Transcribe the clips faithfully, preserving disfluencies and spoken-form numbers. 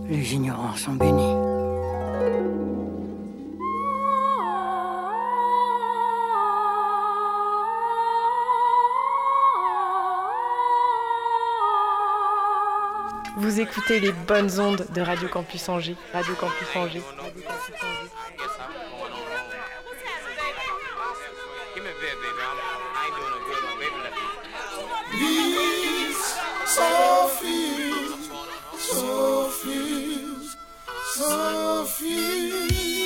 Les ignorants sont bénis. Vous écoutez les bonnes ondes de Radio Campus Angers. Radio Campus Angers. Radio Campus Angers. Sophie, Sophie, Sophie.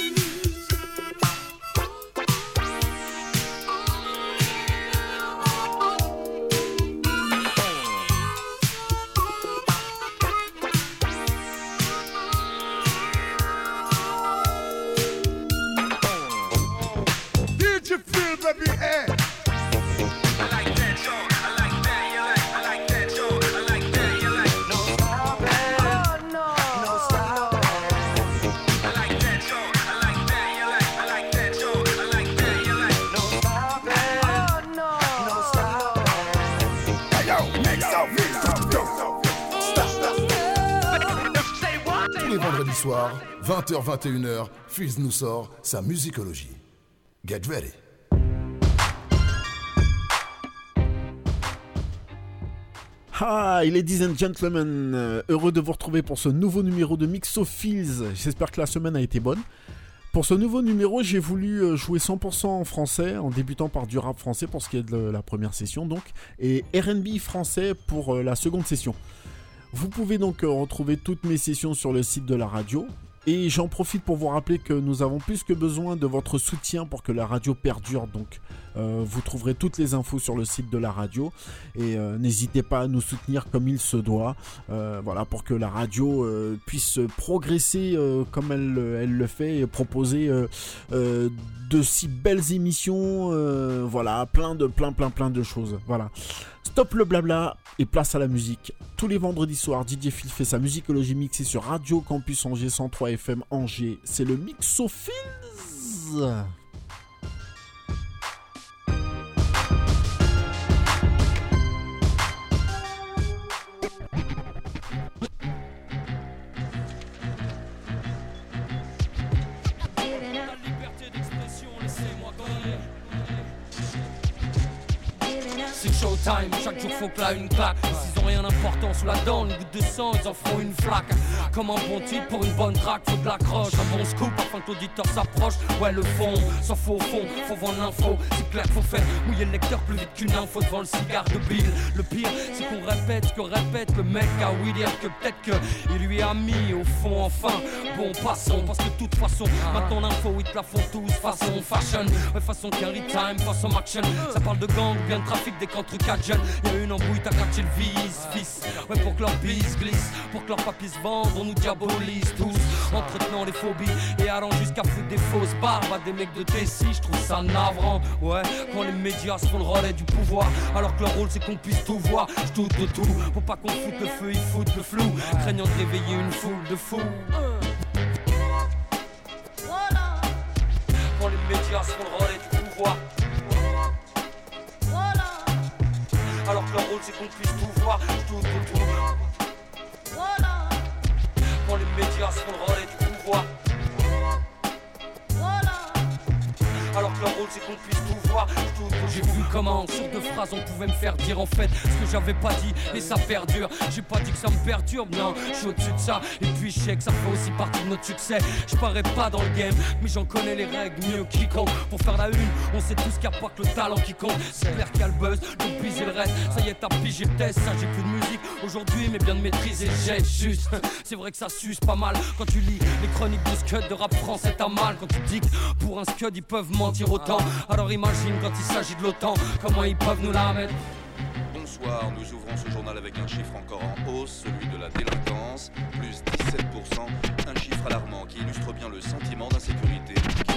Did you feel, baby? Hey. Vendredi soir, vingt heures vingt et une heures, Fizz nous sort sa musicologie. Get ready. Hi ladies and gentlemen, euh, heureux de vous retrouver pour ce nouveau numéro de Mixophiles. J'espère que la semaine a été bonne. Pour ce nouveau numéro, j'ai voulu jouer cent pour cent en français, en débutant par du rap français pour ce qui est de la première session donc, et R and B français pour la seconde session. Vous pouvez donc retrouver toutes mes sessions sur le site de la radio. Et j'en profite pour vous rappeler que nous avons plus que besoin de votre soutien pour que la radio perdure. Donc euh, vous trouverez toutes les infos sur le site de la radio. Et euh, n'hésitez pas à nous soutenir comme il se doit. Euh, voilà, pour que la radio euh, puisse progresser euh, comme elle, elle le fait. Et proposer euh, euh, de si belles émissions. Euh, voilà, plein de, plein, plein, plein de choses. Voilà. Stop le blabla et place à la musique. Tous les vendredis soirs, D J Phil fait sa musicologie mixée sur Radio Campus Angers cent trois F M Angers. C'est le Mixophiles. Showtime, chaque jour faut que là une claque. S'ils ont rien d'important sous la dent, une goutte de sang, ils en feront une flaque. Comme un bon titre pour une bonne track, faut de l'accroche. Un bon scoop afin que l'auditeur s'approche. Ouais, le fond, s'en faut au fond, faut vendre l'info. C'est clair, faut faire mouiller le lecteur plus vite qu'une info devant le cigare de Bill. Le pire, c'est qu'on répète ce que répète le mec à oui dire que peut-être qu'il lui a mis au fond. Enfin, bon, passons, parce que de toute façon, maintenant l'info, ils te la font tous façon fashion. Ouais, façon carry time, façon action. Ça parle de gang, bien de trafic, des contre quatre jeunes. Y'a une embrouille, t'as catché le vice, fils. Ouais, pour que leur bise glisse, pour que leur papier se vende, on nous diabolise tous. Entretenant les phobies et allant jusqu'à foutre des fausses barbes à des mecs de T six, je trouve ça navrant. Ouais, quand les médias se font le relais du pouvoir, alors que leur rôle c'est qu'on puisse tout voir. Je doute de tout, faut pas qu'on foute le feu, ils foutent le flou, craignant de réveiller une foule de fous. Quand les médias se font le relais du pouvoir, alors que leur rôle c'est qu'on puisse tout voir, tout, tout, tout. Voilà. Quand les médias se font le relais du pouvoir, voilà. Alors que leur rôle c'est qu'on puisse tout voir, tout, tout. J'ai vu comment sur deux phrases on pouvait me faire dire en fait ce que j'avais pas dit et ça perdure. J'ai pas dit que ça me perturbe, non, je suis au-dessus de ça. Et puis je sais que ça fait aussi partie de notre succès. Je parais pas dans le game, mais j'en connais les règles mieux que quiconque. Pour faire la une, on sait tous qu'il n'y a pas que le talent qui compte. C'est clair qu'il y a le buzz, donc piser le reste. Ça y est, t'as pigé le test, ça j'ai plus de musique aujourd'hui, mais bien de maîtriser le geste juste. C'est vrai que ça suce pas mal quand tu lis les chroniques de scud de rap français, t'as mal quand tu dis que pour un scud ils peuvent mentir autant. Alors imagine quand il s'agit de l'OTAN, comment ils peuvent nous la mettre. Bonsoir, nous ouvrons ce journal avec un chiffre encore en hausse, celui de la délinquance, plus dix-sept pour cent, un chiffre alarmant qui illustre bien le sentiment d'insécurité qui touche les Français.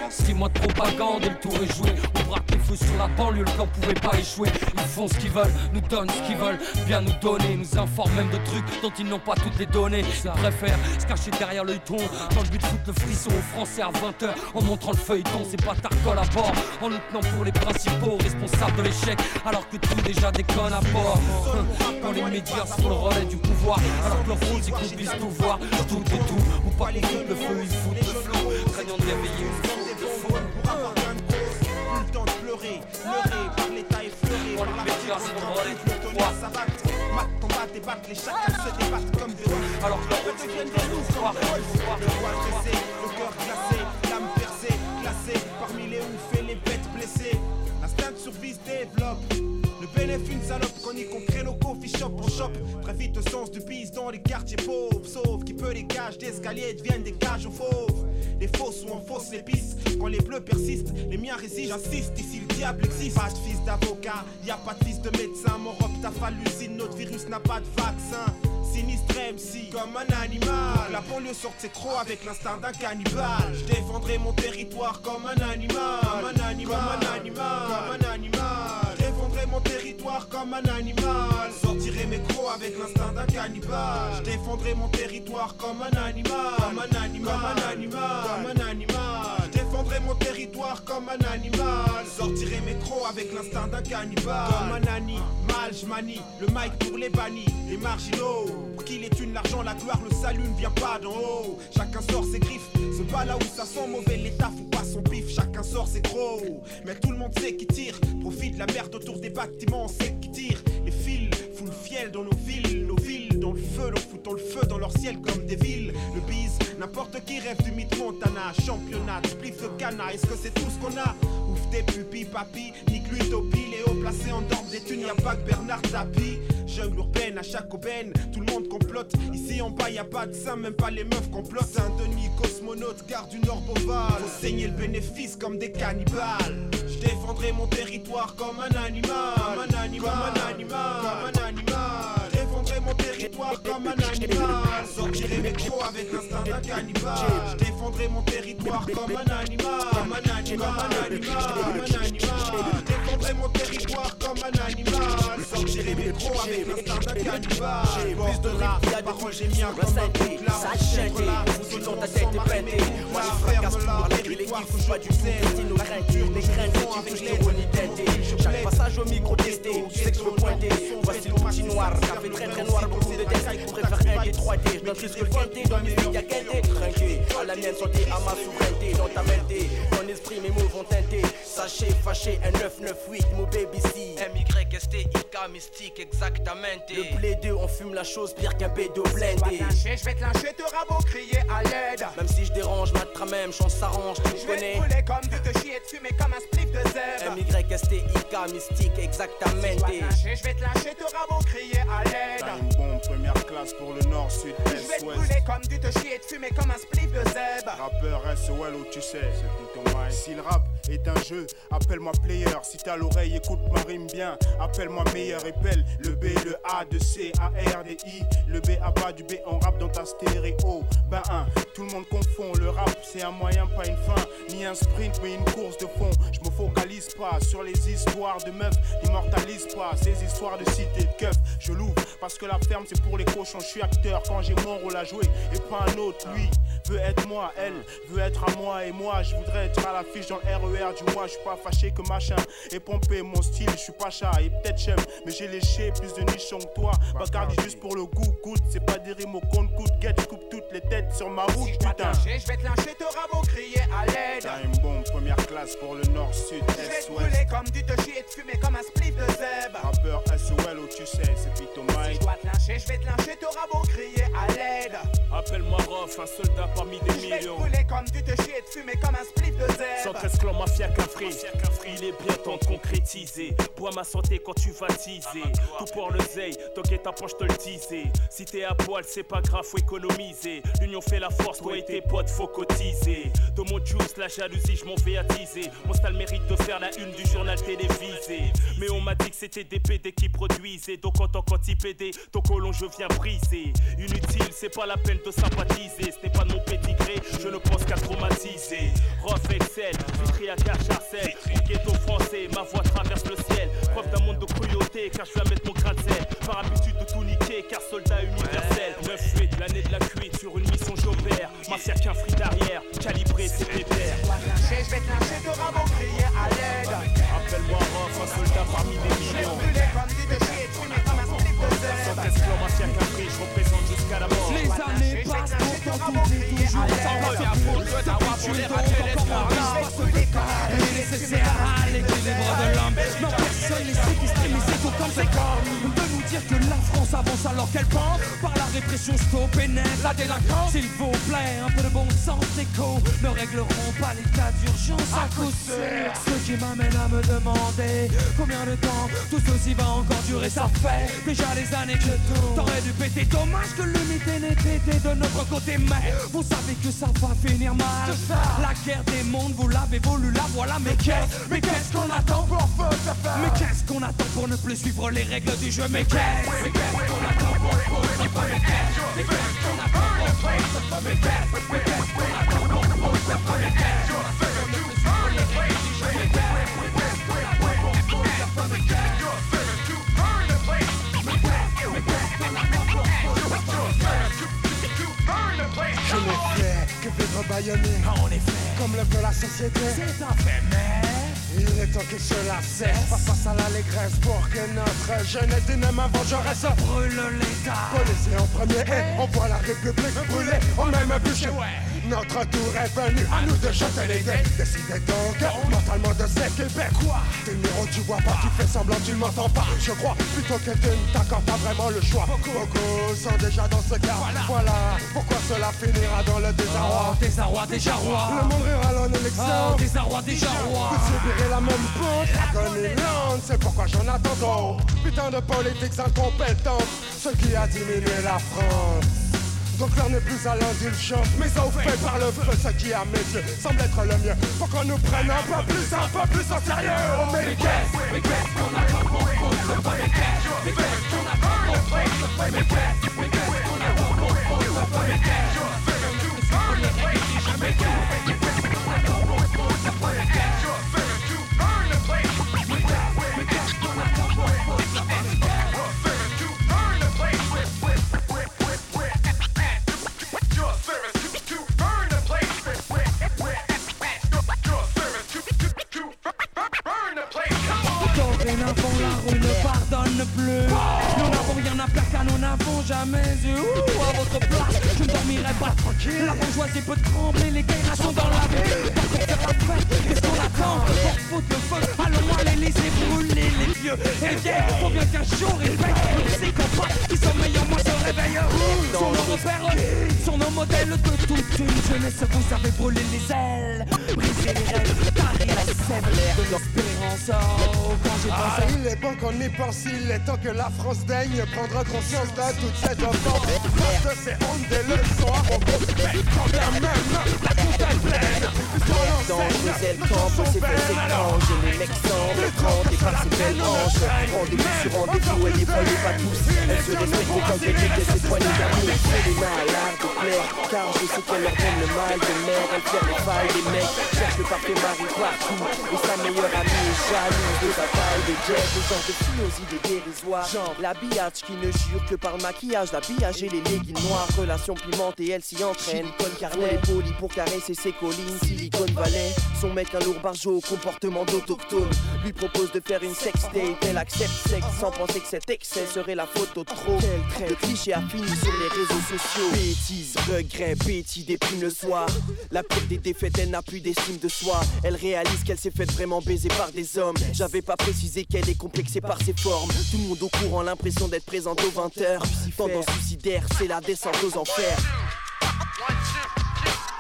Six mois de propagande et le tour est joué. On braque les feux sur la banlieue, le camp pouvait pas échouer. Ils font ce qu'ils veulent, nous donnent ce qu'ils veulent, bien nous donner, nous informent même de trucs dont ils n'ont pas toutes les données. Ils préfèrent se cacher derrière l'œilleton, dans le but de foutre le frisson aux Français à vingt heures, en montrant le feuilleton. C'est pas Tarcol à bord, en nous tenant pour les principaux responsables de l'échec, alors que tout déjà déconne à bord. Quand les médias sont le relais du pouvoir, alors que leur rôle c'est qu'on puisse tout voir, tout et tout, ou pas qu'on foute le feu, ils foutent le flot, craignant de réveiller une foule de faux. Pour avoir gain de cause, plus le temps de pleurer, pleurer par l'état effleuré. Quand les médias sont le relais du pouvoir, Mat, combat, débattre, les chacun se débattent comme des rois. alors que leur rôle c'est qu'on puisse tout voir, Le voile dressé, le cœur glacé, l'âme percée, classée parmi les oufs et les bêtes blessées. L'instinct de survie se développe. Le bénéfice une salope, qu'on y concret nos coffee shop en shop. Très vite au sens du bise dans les quartiers pauvres. Sauf qui peut les cages d'escalier deviennent des cages aux fauves. Les fausses ou en fausses l'épice. Quand les bleus persistent, les miens résistent. J'insiste, ici le diable existe. Pas de fils d'avocat, y a pas de fils de médecin. Mon robe t'a fallu l'usine, notre virus n'a pas de vaccin. Sinistre M C, comme un animal. La banlieue sort de ses crocs avec l'instinct d'un cannibale. Je défendrai mon territoire comme un animal. Comme un animal, comme un animal, comme un animal. Je défendrai mon territoire comme un animal. Sortirai mes crocs avec l'instinct d'un cannibale. Je défendrai mon territoire comme un animal. Comme un animal, comme un animal, comme un animal. Je défendrai mon territoire comme un animal. Sortirai mes crocs avec l'instinct d'un cannibale. Comme un animal, je manie le mic pour les bannis, les marginaux. Pour qui les thunes, l'argent, la gloire, le salut ne vient pas d'en haut. Chacun sort ses griffes, se bat là où ça sent mauvais. L'État fout pas son pif, chacun sort ses gros. Mais tout le monde sait qui tire, profite la merde autour des bâtiments, on sait qui tire. Les fils foutent le fiel dans nos villes, nos villes dans le feu, nous foutons le feu dans leur ciel comme des villes. Le bise, n'importe qui rêve du mythe Montana, championnat, spliff le cana, est-ce que c'est tout ce qu'on a? Ouf des pupilles, papy, nique l'utopie, Léo placé en dehors des thunes, y'a pas que Bernard Tapie. Jungle urbaine, à chaque aubaine, tout le monde complote. Ici en bas y'a pas de saint, même pas les meufs complotent. Saint-Denis, cosmonaute, gare du Nord Boval. Faut saigner le bénéfice comme des cannibales. Je défendrai mon territoire comme un animal. Comme un animal, comme un animal, comme un animal. Je défendrai mon territoire comme un animal. Sortirai mes crocs avec l'instinct d'un cannibale. Je défendrai mon territoire comme un animal. Comme un animal, comme un animal, comme un animal. Je défendrai mon territoire comme un animal. Sortirai mes crocs avec l'instinct d'un cannibale. Plus de rap, y'a des parole, j'ai mis un comme un coup là. Ça chèque, sous dans ta tête est peintée. Moi je fracasse tout par la ville, l'équipe fout pas du sel. Si nos craintes, les craintes, tu veux je te renie teinté. Chaque passage au micro testé, tu sais que je veux pointer. Voici le petit noir, café très très noir, beaucoup de détails. Je préfère un des trois D, je donne plus que le quinté. Dans mes filles y'a quinté, trinqué. À la mienne santé, à ma souveraineté. Dans ta mente, ton esprit, mes mots vont teinter. Sachez, fâché, un neuf neuf huit, mon baby C. M Y S T I K, mystique, exactement. Le blé deux, on fume la chose pire qu'un bédo blindé. Je vais te lyncher, te rabot, crier à l'aide. Même si je dérange, ma tra même, chance s'arrange, tu Je connais. vais te brûler comme du te chier et te fumer comme un spliff de zèbre. M Y S T I K, mystique, exactement. Je vais te lyncher, je vais te lyncher, te rabot, crier à l'aide. T'as une bombe première classe pour le nord, sud, Je vais est, te ouest. brûler comme du te chier et te fumer comme un spliff de zèbre. Rappeur S O L où tu sais, c'est plutôt my. Si le rap est un jeu, appelle-moi player. Si t'as l'oreille, écoute ma rime bien. Appelle-moi meilleur, épelle le B, le A, de C, A, R, D, I. Le B à bas du B, on rappe dans ta stéréo. Ben un, tout le monde confond. Le rap, c'est un moyen, pas une fin. Ni un sprint, mais une course de fond. Je me focalise pas sur les histoires de meufs. N'immortalise pas ces histoires de cité de keuf. Je l'ouvre parce que la ferme, c'est pour les cochons. Je suis acteur quand j'ai mon rôle à jouer et pas un autre. Lui veut être moi, elle veut être à moi. Et moi, je voudrais être à l'affiche dans le R E R du mois. Je suis pas fâché que machin et pompé mon style. Je suis pas chat et peut-être j'aime, mais j'ai léché plus de nichons que toi. Bacardi juste pour le goût, goûte. C'est pas des rimes au compte, coûte, guette. Je coupe toutes les têtes sur ma route, Si je dois te putain. lyncher, je vais te lyncher, te rabot, crier à l'aide. T'as une bombe première classe pour le nord, sud, Je vais est, te ouest. brûler comme du te chier et te fumer comme un spliff de zèbre. Rappeur S O L où tu sais, c'est plutôt Si my. je dois te lyncher, je vais te lyncher, te rabot, crier à l'aide. Appelle-moi Rof, un soldat parmi des Je vais te millions. brûler comme du te chier et te fumer comme un spliff de zèbre. cent treize clan mafia cafri. Il est bien temps de concrétiser. Bois ma santé quand tu vas teaser. Tout pour le zeille, t'inquiète ta poche te le disais. Si t'es à poil, c'est pas grave, faut économiser. L'union fait la force, toi et tes potes, faut cotiser. Dans mon juice, la jalousie, je m'en vais attiser. Mon style mérite de faire la une du journal télévisé. Mais on m'a dit que c'était des P D qui produisaient. Donc en tant qu'anti-P D, ton colon je viens briser. Inutile, c'est pas la peine de sympathiser. Ce n'est pas de mon pédigré, je ne pense qu'à traumatiser. Rof Excel, Vitry à Cacharcel, ghetto français, ma voix traverse le ciel. Preuve d'un monde de cruauté, car je vais mettre mon grain de sel. Par habitude de tout niquer, car soldat universel. neuf huit, l'année de la cuite, sur une mission j'opère. Mafia qu'un free d'arrière, calibré c'est pépère. Je vais te lâcher, t'auras beau crier à l'aide. Appelle-moi Rof, un soldat parmi des millions. Sans esclave, mafia qu'un free, je représente jusqu'à la mort. Les années passent, pourtant tout est toujours il est nécessaire à l'équilibre de l'homme. Non, personne n'est séquestré, mais c'est tout comme c'est comme. On peut nous dire que la France avance alors qu'elle pense. Par la répression stop et net la délinquance. S'il vous plaît, un peu de bon sens écho ne régleront pas les cas d'urgence à coup sûr. Ce qui m'amène à me demander combien de temps tout ceci va encore durer. Ça fait déjà des années que t'aurais dû péter. Dommage que l'unité n'ait été de notre côté, mais vous savez que ça va finir mal. La guerre des mondes, vous l'avez voulu, la voilà. Mais qu'est-ce, mais qu'est-ce qu'on attend pour Mais qu'est-ce qu'on attend pour ne plus suivre les règles du jeu? Mais qu'est-ce, mais qu'est-ce qu'on attend pour ne plus suivre les règles? Mais qu'est-ce qu'on attend pour ne plus suivre les règles? Mais qu'est-ce, mais qu'est-ce qu'on attend pour ne plus suivre les règles? Je n'ai fait que vivre bâillonné, en effet, comme le veut la société. C'est un fait, mais il est temps que cela cesse. Face à l'allégresse pour que notre jeunesse dyname vengeresse brûle l'État. Policier en premier et on voit la République brûler au même bûcher. Notre tour est venu, à nous de jeter les dés. Décidez donc mentalement de s'équiper. Quoi? T'es le numéro, tu vois pas, tu fais semblant, tu ne m'entends pas. Je crois plutôt que tu ne t'accordes pas vraiment le choix. Beaucoup, Beaucoup sont déjà dans ce cas. Voilà, voilà pourquoi cela finira dans le désarroi. Oh, désarroi, déjà roi. Le monde rural en élection. Oh, désarroi, déjà roi. Vous subirez la même pente, agonie, c'est pourquoi j'en attends d'autres. Putain de politiques incompétentes, ce qui a diminué la France. Donc l'heure n'est plus à l'indulgence, mais ça vous fait par le feu, ce qui à mes yeux semble être le mieux. Faut qu'on nous prenne un peu plus, un peu plus en sérieux. Oh mais qu'est-ce, mais qu'est-ce qu'on attend pour ne pas les caches? Mais qu'est-ce qu'on attend pour ne pas les caches? Mais qu'est-ce, mais qu'est-ce qu'on attend pour ne pas les caches? Mais qu'est-ce qu'on attend pour ne pas les caches? Pardonne plus. Nous n'avons rien à faire car nous n'avons jamais eu. Ouh, à votre place, je ne dormirai pas tranquille. La bourgeoisie peut trembler, les guerres sont dans la ville. Pour faire la fête, qu'est-ce qu'on attend? Pour foutre le feu, allons à les laisser brûler les vieux. Et bien, faut bien qu'un jour ils pètent. Ces copains qui sont meilleurs, moi se réveille. Sont nos repères, sont nos modèles de toute une jeunesse. Vous avez brûlé les ailes, brisé les rêves, tari la sève de l'espérance. Oh, quand j'ai pensé. Ah, il est bon qu'on y pense, il est temps que la France daigne prendre conscience de toute cette offense. Parce que c'est honte des leçons à repos. Mais quand bien même, la compte est pleine. Dans vos ailes campent ces belles étranges. Les mecs semblent trente et par ces belles hanches. Rendez-vous sur rendez-vous, elle les voyait pas tous. Elle se respecte autant qu'elle dit que ses poignées d'amour. C'est les mains à l'art de plaire, car je sais qu'elle leur donne le mal de mer. Elle tire les failles des mecs, cherche le parfait mari partout. Et sa meilleure amie est jalouse de sa taille de jet. Le genre de fille aux idées dérisoires. Genre l'habillage qui ne jure que par le maquillage. L'habillage et les leggings noirs. Relation pimentée, elle s'y entraîne. Silicone carnet, poli pour caresser ses collines. Silicone valet, son mec un lourd barjot au comportement d'autochtone. Lui propose de faire une sextape, elle accepte sexe sans penser que cet excès serait la photo de trop. Le cliché a fini sur les réseaux sociaux. Bêtise, regret, bêtise, déprime le soir. La pire des défaites, elle n'a plus d'estime de soi. Elle réalise qu'elle s'est faite vraiment baiser par des hommes. J'avais pas précisé qu'elle est complexée par ses formes. Tout le monde au courant, l'impression d'être présente aux vingt heures. Tendance suicidaire, c'est la descente aux enfers.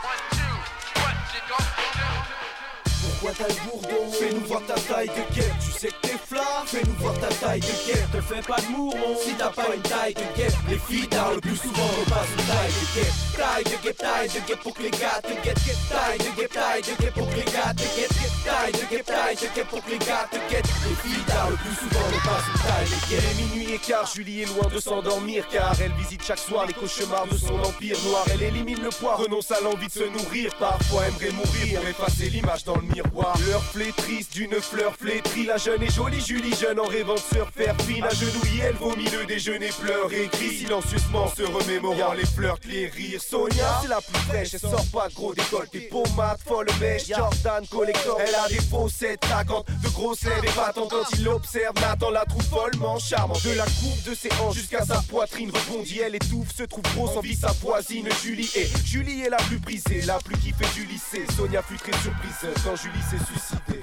Pourquoi t'as le bourdon? Fais-nous voir ta taille de guerre. Tu sais que t'es flat, fais-nous voir ta taille de guêpe. Te fais pas de mouron si t'as pas une taille de guêpe. Les filles tard le plus souvent repassent une taille de guêpe. Taille de guêpe, taille de guêpe pour que les gars te guettent. Taille de guêpe, taille de guêpe pour que les gars te guettent. Taille de guêpe, taille de guêpe pour que les gars te guettent. Les filles tard le plus souvent repassent une taille de guêpe. Il est minuit et quart, Julie est loin de s'endormir car elle visite chaque soir les cauchemars de son empire noir. Elle élimine le poids, renonce à l'envie de se nourrir. Parfois aimerait mourir pour effacer l'image dans le miroir. L'heure flétrisse d'une fleur flétrie. La jeune et jolie Julie, jeune en rêvant de se refaire fine. Agenouillée, elle vomit le déjeuner, pleure et crie silencieusement, se remémorant les fleurs, les rires. Sonia, c'est la plus fraîche, elle sort pas de gros décolleté. Pommade, folle mèche, Jordan collector. Elle a des faussettes traquantes, de grosses lèvres épatantes. Quand il l'observe, Nathan la trouve follement charmante. De la coupe de ses hanches jusqu'à sa poitrine rebondit, elle étouffe, se trouve grosse, envie sa voisine Julie. Et Julie est la plus brisée, la plus kiffée du lycée. Sonia fut très surprise quand Julie s'est suicidée.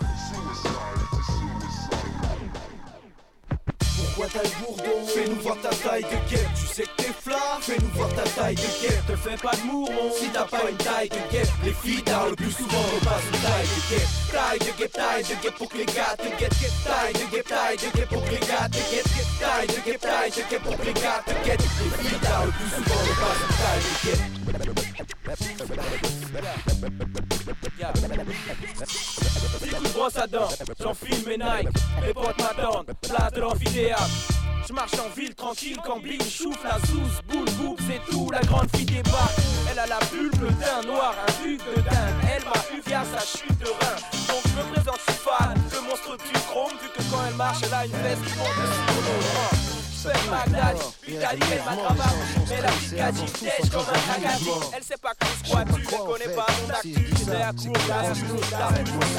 Pourquoi t'as le bourdon? Fais-nous voir ta taille de guêpe. Tu sais que t'es flat, fais-nous voir ta taille de guêpe. Te fais pas de mouron si t'as pas une taille de guêpe. Les filles tard le plus souvent repassent une taille de guêpe. Taille de guêpe, taille de guêpe pour que les gars te guettent. Taille de guêpe, taille de guêpe pour que les gars te guettent. Taille de guêpe, taille de guêpe pour que les gars te guettent. Les filles tard le plus souvent repassent une taille de guêpe. Petit coup de brosse à dents, j'enfile mes Nike, mes potes m'attendent, place de l'amphithéâtre. Je marche en ville tranquille quand bling, chouffe la zouze, boule, boule, c'est tout, la grande fille débarque. Elle a la bulle, le teint noir, un duc de dingue. Elle m'a eu via sa chute de rein. Donc je me présente, je suis fan, le monstre du chrome, vu que quand elle marche, elle a une veste qui monte sur le Père Bagdad, Italie, elle m'a travaillé. Mais la Picardie, tèche comme un Acadie. Elle sait pas qu'on se croit tu, elle connaît pas mon actu. J'étais à court, là, je suis là.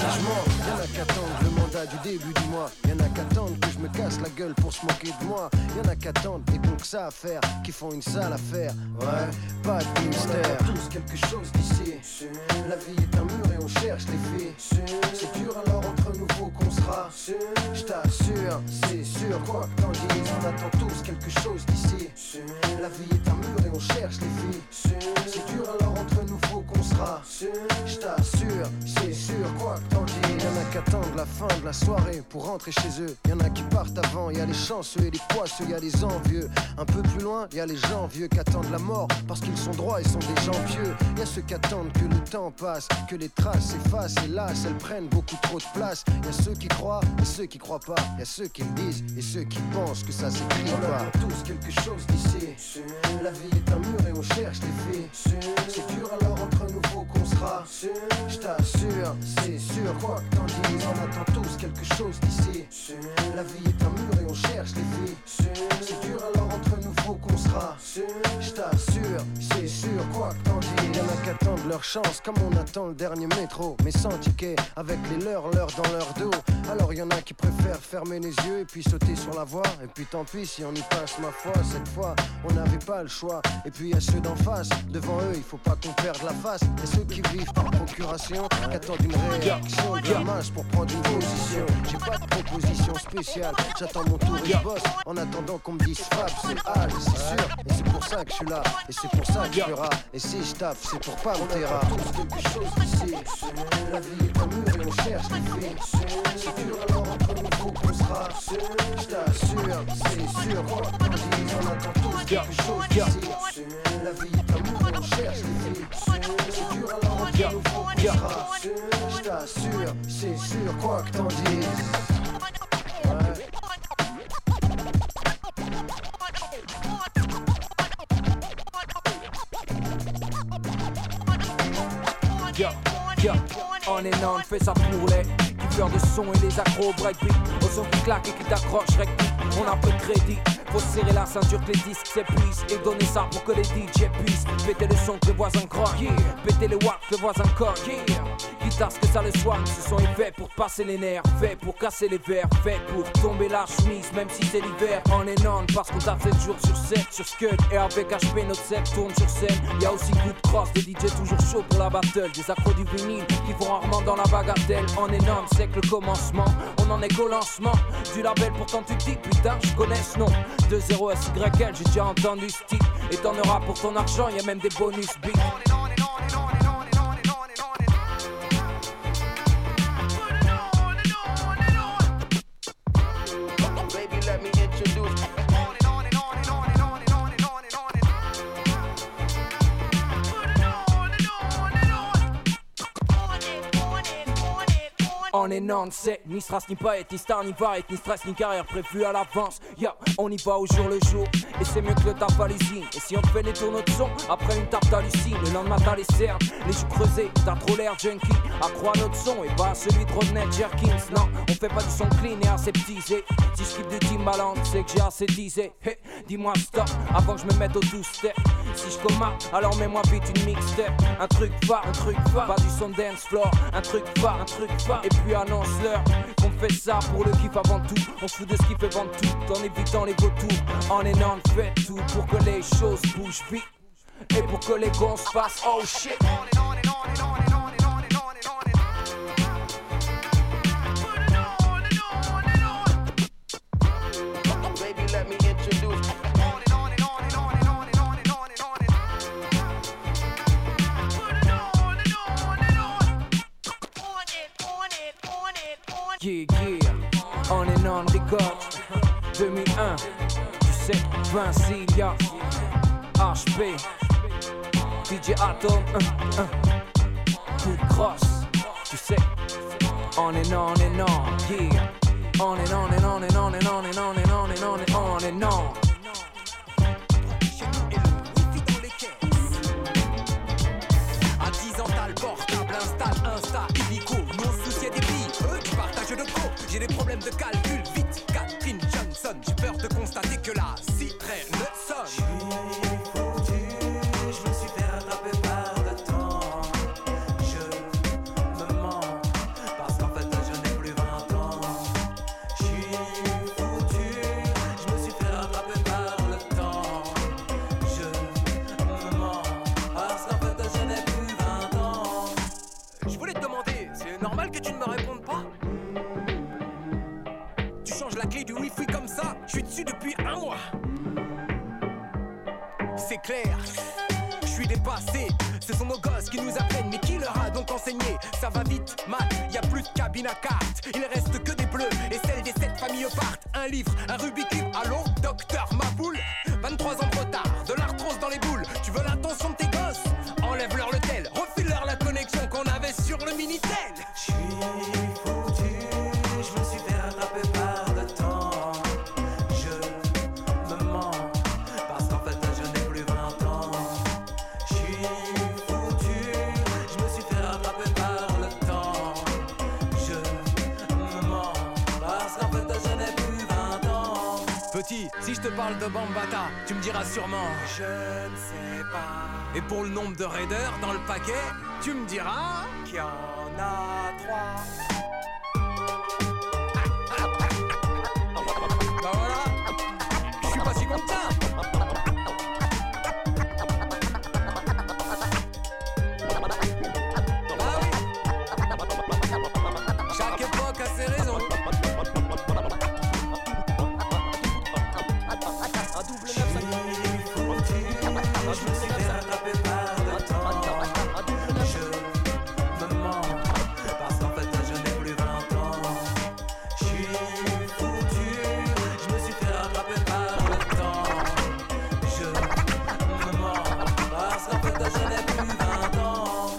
Y'en a qu'attendre le mandat du début du mois. Y'en a qu'attendre que je me casse la gueule pour se moquer de moi. Y'en a qu'attendre et donc ça à faire, qui font une sale affaire. Ouais, pas de mystère. On a tous quelque chose d'ici. La vie est un mur et on cherche les filles. C'est dur alors entre nous faut qu'on sera. Je t'assure, c'est sûr, quoi que t'en dises, on attend tous quelque chose d'ici. La vie est un mur et on cherche les filles. C'est dur alors entre nous faut qu'on sera. Je t'assure, c'est sûr, quoi que t'en dises. Y'en a qu'attendre la fin de la soirée pour rentrer chez eux. Y'en a qui partent avant, y'a les chanceux et les poisseux, y'a les envieux. Un peu plus loin, y'a les gens vieux qui attendent la mort parce qu'ils sont droits et sont des gens pieux. Y'a ceux qui attendent que le temps passe, que les traces s'effacent, hélas elles prennent beaucoup trop de place. Y'a ceux qui croient et ceux qui croient pas. Y'a ceux qui le disent et ceux qui pensent que ça s'écrit pas. On attend tous quelque chose d'ici. La vie est un mur et on cherche les filles. C'est dur alors entre nous faut qu'on sera. Je t'assure, c'est sûr, quoi que t'en dises, on attend tous quelque chose d'ici. La vie est un mur et on cherche les filles. C'est dur alors entre nous faut qu'on sera. Je t'assure, c'est sûr, quoi que t'en dises. Y'en a qu'attendre leur chance comme on attend le dernier métro. Mais sans ticket, avec les leurs, leurs dans leur dos. Alors y'en a qui préfèrent fermer les yeux et puis sauter sur la voie. Et puis tant pis si on y passe ma foi. Cette fois on n'avait pas le choix. Et puis y'a ceux d'en face, devant eux il faut pas qu'on perde la face. Y'a ceux qui vivent par procuration, qui attendent une réaction de la masse pour prendre une position. J'ai pas de proposition spéciale, j'attends mon tour et je bosse. En attendant qu'on me dise Fab, c'est âge, c'est sûr. Et c'est pour ça que je suis là, et c'est pour ça que je ferai. Et si je taffe, c'est pour pas me terra. Quelque chose d'ici, la vie est un mur et on cherche les filles. C'est dur alors entre nous faut qu'on sera. Je t'assure, c'est sûr, quoi qu'on dise, on attend tous quelque chose d'ici. La vie est un mur et on cherche les filles. C'est dur alors entre nous faut qu'on sera. Je t'assure, c'est sûr, quoi que t'en dises. Ouais. Yo, yo, on et on fait ça pour les kiffeurs de son et les accros breakbeat. Au son qui claque et qui t'accroche, rectique, on a peu de crédit. Faut serrer la ceinture que les disques s'épuisent et donner ça pour que les D J puissent péter le son que le voisin croque, yeah. Péter les watts que le voisin coque, yeah. Quitte à ce que ça le soit, ce son est fait pour passer les nerfs, fait pour casser les verres, fait pour tomber la chemise même si c'est l'hiver. On est non parce qu'on tape sept jours sur sept sur Scud et avec H P notre set tourne sur scène. Y'a aussi coup de cross, des D J toujours chauds pour la battle, des accros du vinyle qui vont rarement dans la bagatelle. On est non, c'est que le commencement, on en est qu'au lancement du label, pourtant tu te dis putain je connais ce nom. deux zéro S Y L, j'ai déjà entendu ce titre. Et t'en auras pour ton argent, y'a même des bonus beats. On est non, c'est ni strass ni paillettes, ni star ni varette, ni stress ni carrière prévue à l'avance. Yeah, on y va au jour le jour, et c'est mieux que le taf à l'usine. Et si on te fait les tourneaux de son, après une tarte t'hallucines. Le lendemain t'as les cernes, les joues creusées, t'as trop l'air junkie. Accrois notre son et pas celui de Rodney Jerkins. Non, on fait pas du son clean et aseptisé. Si je kiffe du Timbaland, c'est que j'ai assez disé. Hey, dis-moi stop, avant que je me mette au two-step. Si je commate, alors mets-moi vite une mixtape. Un truc phare, un truc phare, pas du son dance floor. Un truc phare, un truc phare, et puis annonce-leur qu'on fait ça pour le kiff avant tout. On se fout de ce qui fait vendre tout, en évitant les vautours. On est non, fait tout pour que les choses bougent vite. Et pour que les gons se fassent oh shit. Baby, let me introduce. Yeah, yeah, on est non record deux mille un, tu sais, Vinci, ya H P, D J Atom, un, un, coup de crosse, tu sais, on est non, on est non, yeah, on est non, on est non, on est non, on est non, on est non, on est non, on est non, on est non, on est non. À dix ans t'as le portable, installe, insta, illico, non soucier des billes, eux qui partagent de co. J'ai des problèmes de calcul, vite, Catherine Johnson. J'ai peur de constater que la sirène sonne. Je suis foutu, je me suis fait rattraper par le temps. Je me mens, parce qu'en fait je n'ai plus vingt ans. Je suis foutu, je me suis fait rattraper par le temps. Je me mens, parce qu'en fait je n'ai plus vingt ans. Je voulais te demander, c'est normal que tu ne me répondes pas? Tu changes la clé du wifi comme ça, je suis dessus depuis un mois. C'est clair, je suis dépassé. Ce sont nos gosses qui nous apprennent, mais qui leur a donc enseigné? Ça va vite, maths, y a plus de cabine à cartes. Il reste que des bleus et celles des sept familles partent. Un livre, un Rubik's Cube, allô, docteur Maboule. vingt-trois ans de retard, de l'arthrose dans les boules. Tu veux l'attention de tes gosses? Enlève-leur le tel, refile-leur la connexion qu'on avait sur le Minitel. Je suis foutu, je me suis fait rattraper par le temps. Je me mens, parce qu'en fait je n'ai plus vingt ans. Je suis foutu, je me suis fait rattraper par le temps. Je me mens, parce qu'en fait je n'ai plus vingt ans. Petit, si je te parle de Bambata, tu me diras sûrement je ne sais pas. Et pour le nombre de raiders dans le paquet, tu me diras qu'il y en a trois. Bah voilà, je suis pas si content. Bah oui, chaque époque a ses raisons. Un double neuf, ça je me suis fait rattraper par le temps. Je me mens, parce qu'en fait je n'ai plus vingt ans. Je suis foutu, je me suis fait rattraper par le temps. Je me mens, parce qu'en fait je n'ai plus vingt ans.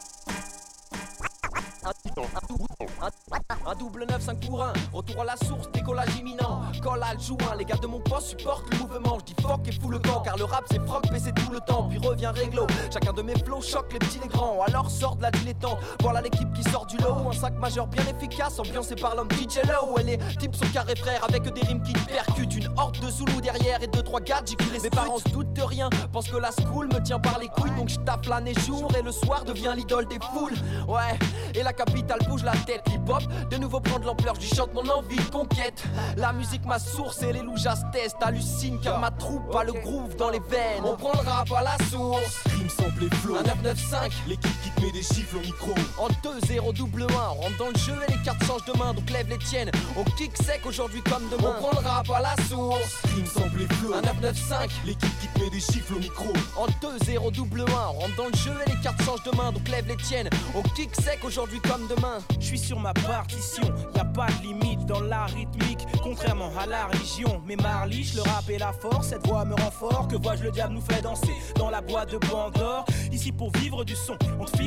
Un double neuf, cinq pour un, retour à la source, décollage imminent. Colle à le joint, les gars de mon poste supportent le mouvement. Je dis fuck et fous le camp, car le rap c'est froc, mais c'est tout le temps. Puis revient réglo, chacun de mes flows choque les petits les grands. Alors sort de la dilettante, voilà l'équipe qui sort du lot. Un sac majeur bien efficace, ambiancé par l'homme D J Low. Et les types sont carrés frères, avec des rimes qui percutent. Une horde de Zoulous derrière et deux trois gadgets qui les Mes parents se doutent de rien, pensent que la school me tient par les couilles. Donc je tape la neige jour et le soir devient l'idole des foules. Ouais, et la capitale bouge la tête, l'hip-hop de nouveau prend de l'ampleur, je chante mon envie de conquête. La musique ma source et les loujas testent, hallucine car ma troupe a le groove dans les veines. On prend le rap à la source, rime sample et flow. Un neuf neuf cinq, l'équipe qui te met des chiffres au micro. En deux zéro double un, on rentre dans le jeu et les cartes changent de main. Donc lève les tiennes, on kick sec aujourd'hui comme demain. On prend le rap à la source, rime sample et flow. Un neuf neuf cinq, l'équipe qui te met des chiffres au micro. En deux zéro double un, on rentre dans le jeu et les cartes changent de main. Donc lève les tiennes, on kick sec aujourd'hui comme demain. Je suis sur ma partition, y a pas de limite dans la rythmique, contrairement à la religion. Mais Marliche, le rap et la force, cette voix me rend fort. Que vois-je, le diable nous fait danser dans la boîte de Pandore. Ici pour vivre du son, on te fisse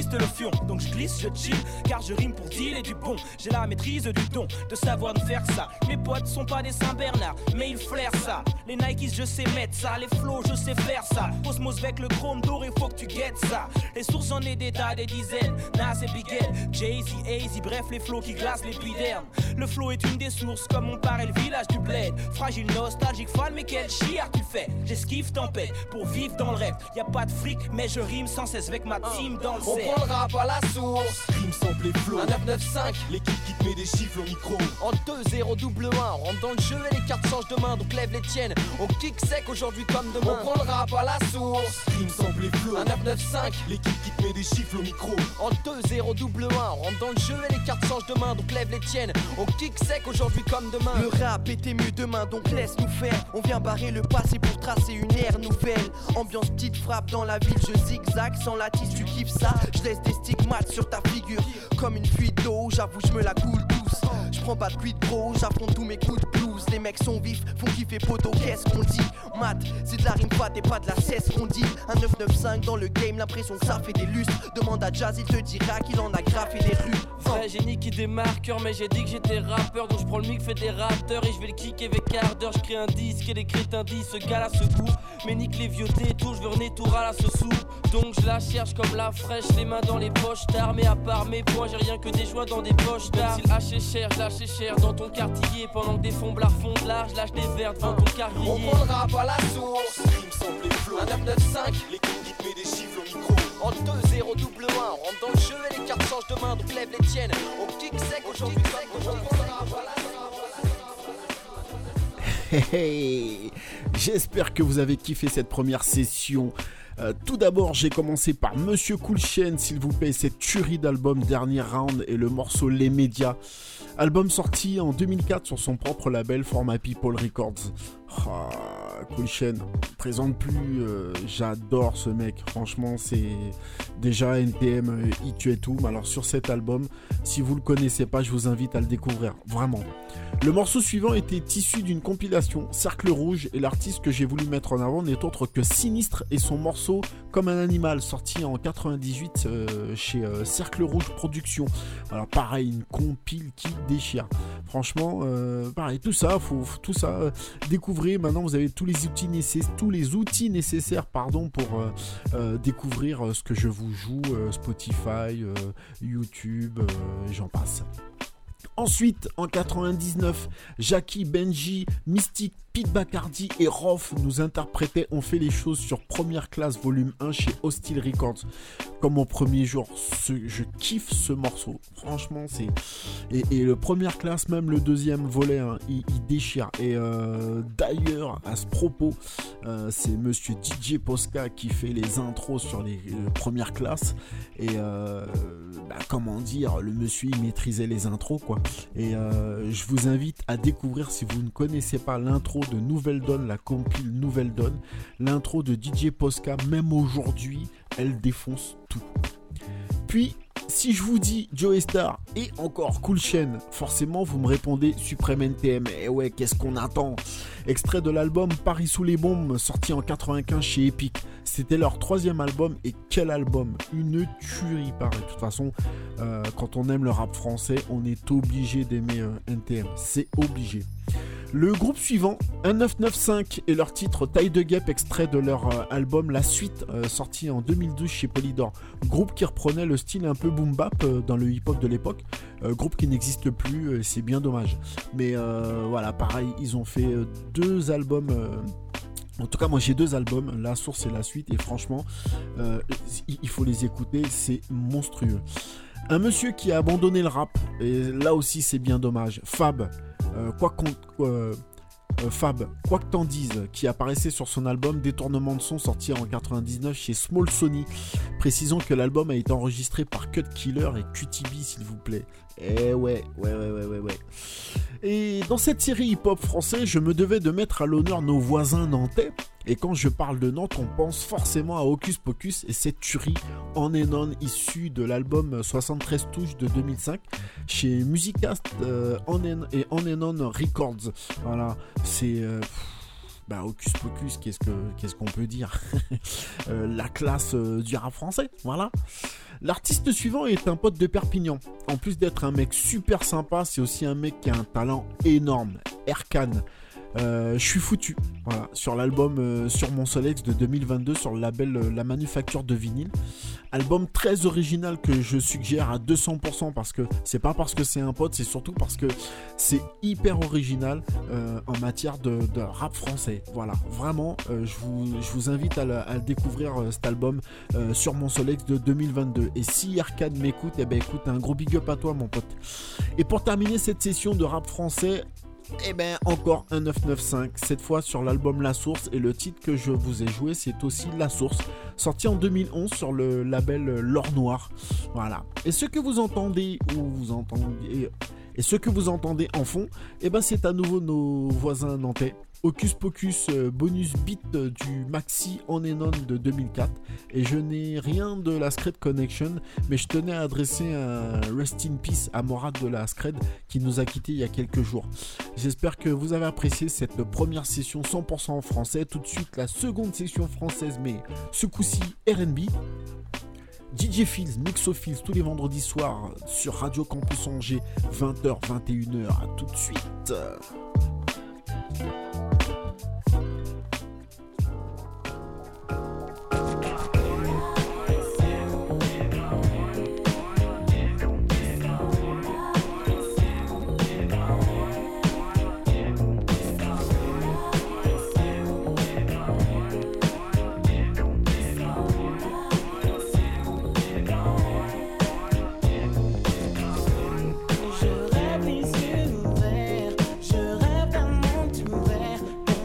piste le fion. Donc je glisse, je chill, car je rime pour dealer du bon. J'ai la maîtrise du don, de savoir nous faire ça. Mes potes sont pas des Saint-Bernard, mais ils flairent ça. Les Nikes je sais mettre ça, les flows je sais faire ça. Osmos avec le chrome doré, faut que tu guettes ça. Les sources j'en ai des tas, des dizaines. Nas et Big L, Jay-Z, A Z, bref les flows qui glacent l'épiderme. Le flow est une des sources, comme on paraît le village du bled. Fragile, nostalgique, fan, mais quel chiard tu fais. J'esquive tempête pour vivre dans le rêve. Y'a pas de fric, mais je rime sans cesse avec ma team dans le On cerf. prend le rap à la source. Rime sample et flow. Un neuf neuf cinq. L'équipe qui te met des chiffres au micro. En deux zéro double un, on rentre dans le jeu et les cartes changent de main, donc lève les tiennes. On kick sec aujourd'hui comme demain. On prend le rap à la source. Rime sample et flow. Un neuf neuf cinq. L'équipe qui te met des chiffres au micro. En deux zéro double un, on rentre dans le jeu et les cartes changent de main, donc lève les tiennes. On kick sec aujourd'hui comme demain. Le rap était mieux demain, donc laisse-nous faire. On vient barrer le passé pour tracer une ère nouvelle. Ambiance petite frappe dans la ville, je zigzag sans la tisse, tu kiffes ça. Je laisse des stigmates sur ta figure comme une fuite d'eau, j'avoue je me la coule douce. Je prends pas de pluie de gros, j'affronte tous mes coups de blues. Les mecs sont vifs, font kiffer poteau, qu'est-ce qu'on dit? Mat, c'est de la rime fat et pas de la cesse qu'on dit. Un neuf neuf cinq dans le game, l'impression que ça fait des lustres. Demande à Jazz, il te dira qu'il en a graffé les rues. Vrai génie qui des marqueurs, mais j'ai dit que j'étais rappeur. Donc je prends le mic, fais des rapteurs et je vais le kicker avec ardeur. Je crée un disque et les crétins disent ce gars là se court. Mais nique les vieux détours, je veux renaître tour à la se sous. Donc je la cherche comme la fraîche, les mains dans les poches d'armes. Mais à part mes poings, j'ai rien que des joints dans des poches d'armes. Si le haché cher, je lâche cher dans ton quartier. Pendant que des fomblards font de l'art, je lâche des verres devant ton carrier. On prend le rap à la source. Rime sample et flow. Un neuf neuf cinq. L'équipe qui te met des chiffres au micro. En deux zéro double un, on rentre dans le jeu et les cartes changent de main, donc lève les tiennes. On kick sec aujourd'hui, sec aujourd'hui. On prend le rap à la source. Hey, hey. J'espère que vous avez kiffé cette première session. Euh, tout d'abord, j'ai commencé par Monsieur Cool Chain, s'il vous plaît, cette tuerie d'album Dernier Round et le morceau Les Médias. Album sorti en deux mille quatre sur son propre label Format People Records. Oh, Cool Chain, présente plus, euh, j'adore ce mec, franchement c'est déjà N T M, euh, il tuait tout, mais alors sur cet album, si vous le connaissez pas, je vous invite à le découvrir, vraiment. Le morceau suivant était issu d'une compilation, Cercle Rouge, et l'artiste que j'ai voulu mettre en avant n'est autre que Sinistre et son morceau Comme un animal, sorti en quatre-vingt-dix-huit euh, chez euh, Cercle Rouge Productions. Alors pareil, une compile qui déchire. Franchement, euh, pareil, tout ça, faut, faut tout ça euh, découvrir. Maintenant, vous avez tous les outils nécessaires, tous les outils nécessaires, pardon, pour euh, euh, découvrir euh, ce que je vous joue, euh, Spotify, euh, YouTube, euh, j'en passe. Ensuite, en quatre-vingt-dix-neuf, Jackie, Benji, Mystique, Pete Bacardi et Rof nous interprétaient On fait les choses sur Première Classe volume un chez Hostile Records. Comme au premier jour, ce, je kiffe ce morceau. Franchement, c'est... Et, et le Première Classe, même le deuxième volet, hein, il, il déchire. Et euh, d'ailleurs, à ce propos, euh, c'est monsieur D J Posca qui fait les intros sur les euh, Premières Classes. Et euh, bah, comment dire, le monsieur, il maîtrisait les intros, quoi. Et euh, je vous invite à découvrir, si vous ne connaissez pas l'intro de Nouvelle Donne, la compile Nouvelle Donne, l'intro de D J Posca, même aujourd'hui, elle défonce tout. Puis, si je vous dis Joey Star et encore Cool Chain, forcément vous me répondez Supreme N T M. Et ouais, qu'est-ce qu'on attend? Extrait de l'album Paris sous les bombes, sorti en quatre-vingt-quinze chez Epic. C'était leur troisième album, et quel album! Une tuerie, pareil. De toute façon, euh, quand on aime le rap français, on est obligé d'aimer euh, N T M. C'est obligé. Le groupe suivant, un neuf neuf cinq, et leur titre Taille de Guêpe, extrait de leur euh, album La Suite, euh, sorti en deux mille douze chez Polydor. Groupe qui reprenait le style un peu boom bap euh, dans le hip-hop de l'époque. Euh, groupe qui n'existe plus, euh, c'est bien dommage. Mais euh, voilà, pareil, ils ont fait euh, deux albums... Euh, En tout cas, moi j'ai deux albums, La Source et La Suite, et franchement, euh, il faut les écouter, c'est monstrueux. Un monsieur qui a abandonné le rap, et là aussi c'est bien dommage, Fab, euh, quoi qu'on... Euh, Euh, Fab, quoi que t'en dises, qui apparaissait sur son album Détournement de son, sorti en quatre-vingt-dix-neuf chez Small Sony. Précisons que l'album a été enregistré par Cut Killer et Q T B, s'il vous plaît. Eh ouais, ouais, ouais, ouais, ouais, ouais. Et dans cette série hip-hop français, je me devais de mettre à l'honneur nos voisins nantais. Et quand je parle de Nantes, on pense forcément à Hocus Pocus et cette tuerie On and On issue de l'album soixante-treize touches de deux mille cinq chez Musicast euh, On and, et On and On Records. Voilà, c'est... Euh, bah Hocus Pocus, qu'est-ce que qu'est-ce qu'on peut dire euh, la classe euh, du rap français, voilà. L'artiste suivant est un pote de Perpignan. En plus d'être un mec super sympa, c'est aussi un mec qui a un talent énorme. Erkan. Euh, je suis foutu, voilà, sur l'album euh, Sur mon Solex de deux mille vingt-deux sur le label euh, La Manufacture de Vinyle. Album très original que je suggère à deux cents pour cent parce que c'est pas parce que c'est un pote, c'est surtout parce que c'est hyper original euh, en matière de, de rap français. Voilà, vraiment, euh, je, vous, je vous invite à le, à le découvrir euh, cet album euh, Sur mon Solex de deux mille vingt-deux. Et si Erkan m'écoute, eh ben écoute, un gros big up à toi mon pote. Et pour terminer cette session de rap français, et eh ben encore un neuf cent quatre-vingt-quinze, cette fois sur l'album La Source, et le titre que je vous ai joué c'est aussi La Source, sorti en deux mille onze sur le label L'Or Noir. Voilà. Et ce que vous entendez ou vous entendez et ce que vous entendez en fond, et eh ben c'est à nouveau nos voisins nantais. Hocus Pocus euh, bonus beat euh, du Maxi On and On de deux mille quatre, et je n'ai rien de la Scred Connection, mais je tenais à adresser un rest in peace à Morad de la Scred qui nous a quittés il y a quelques jours. J'espère que vous avez apprécié cette première session cent pour cent en français. Tout de suite la seconde session française, mais ce coup-ci R and B. D J Feels, Mixo Feels tous les vendredis soirs sur Radio Campus Angers, vingt heures vingt et une heures. À tout de suite. Je rêve les yeux ouverts, je rêve d'un monde ouvert.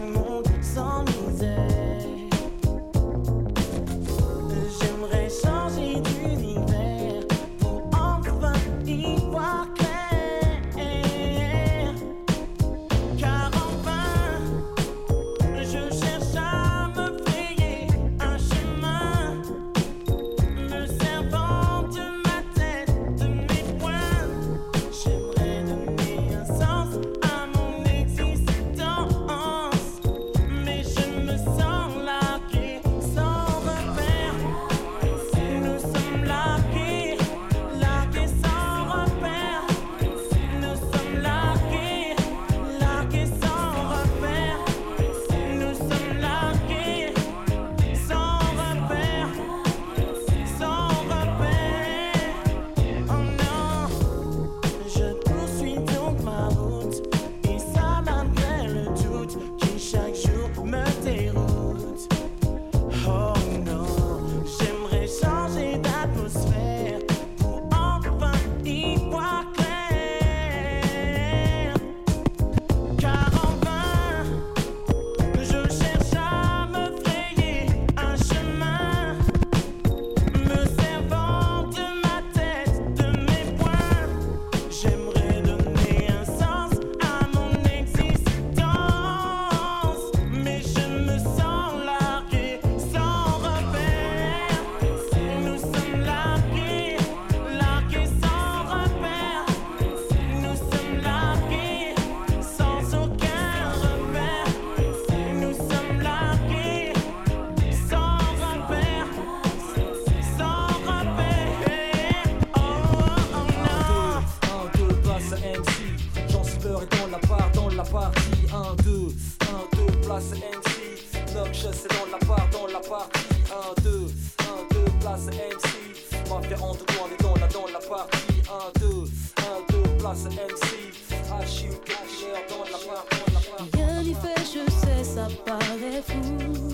Rien n'y fait, je sais, ça paraît fou.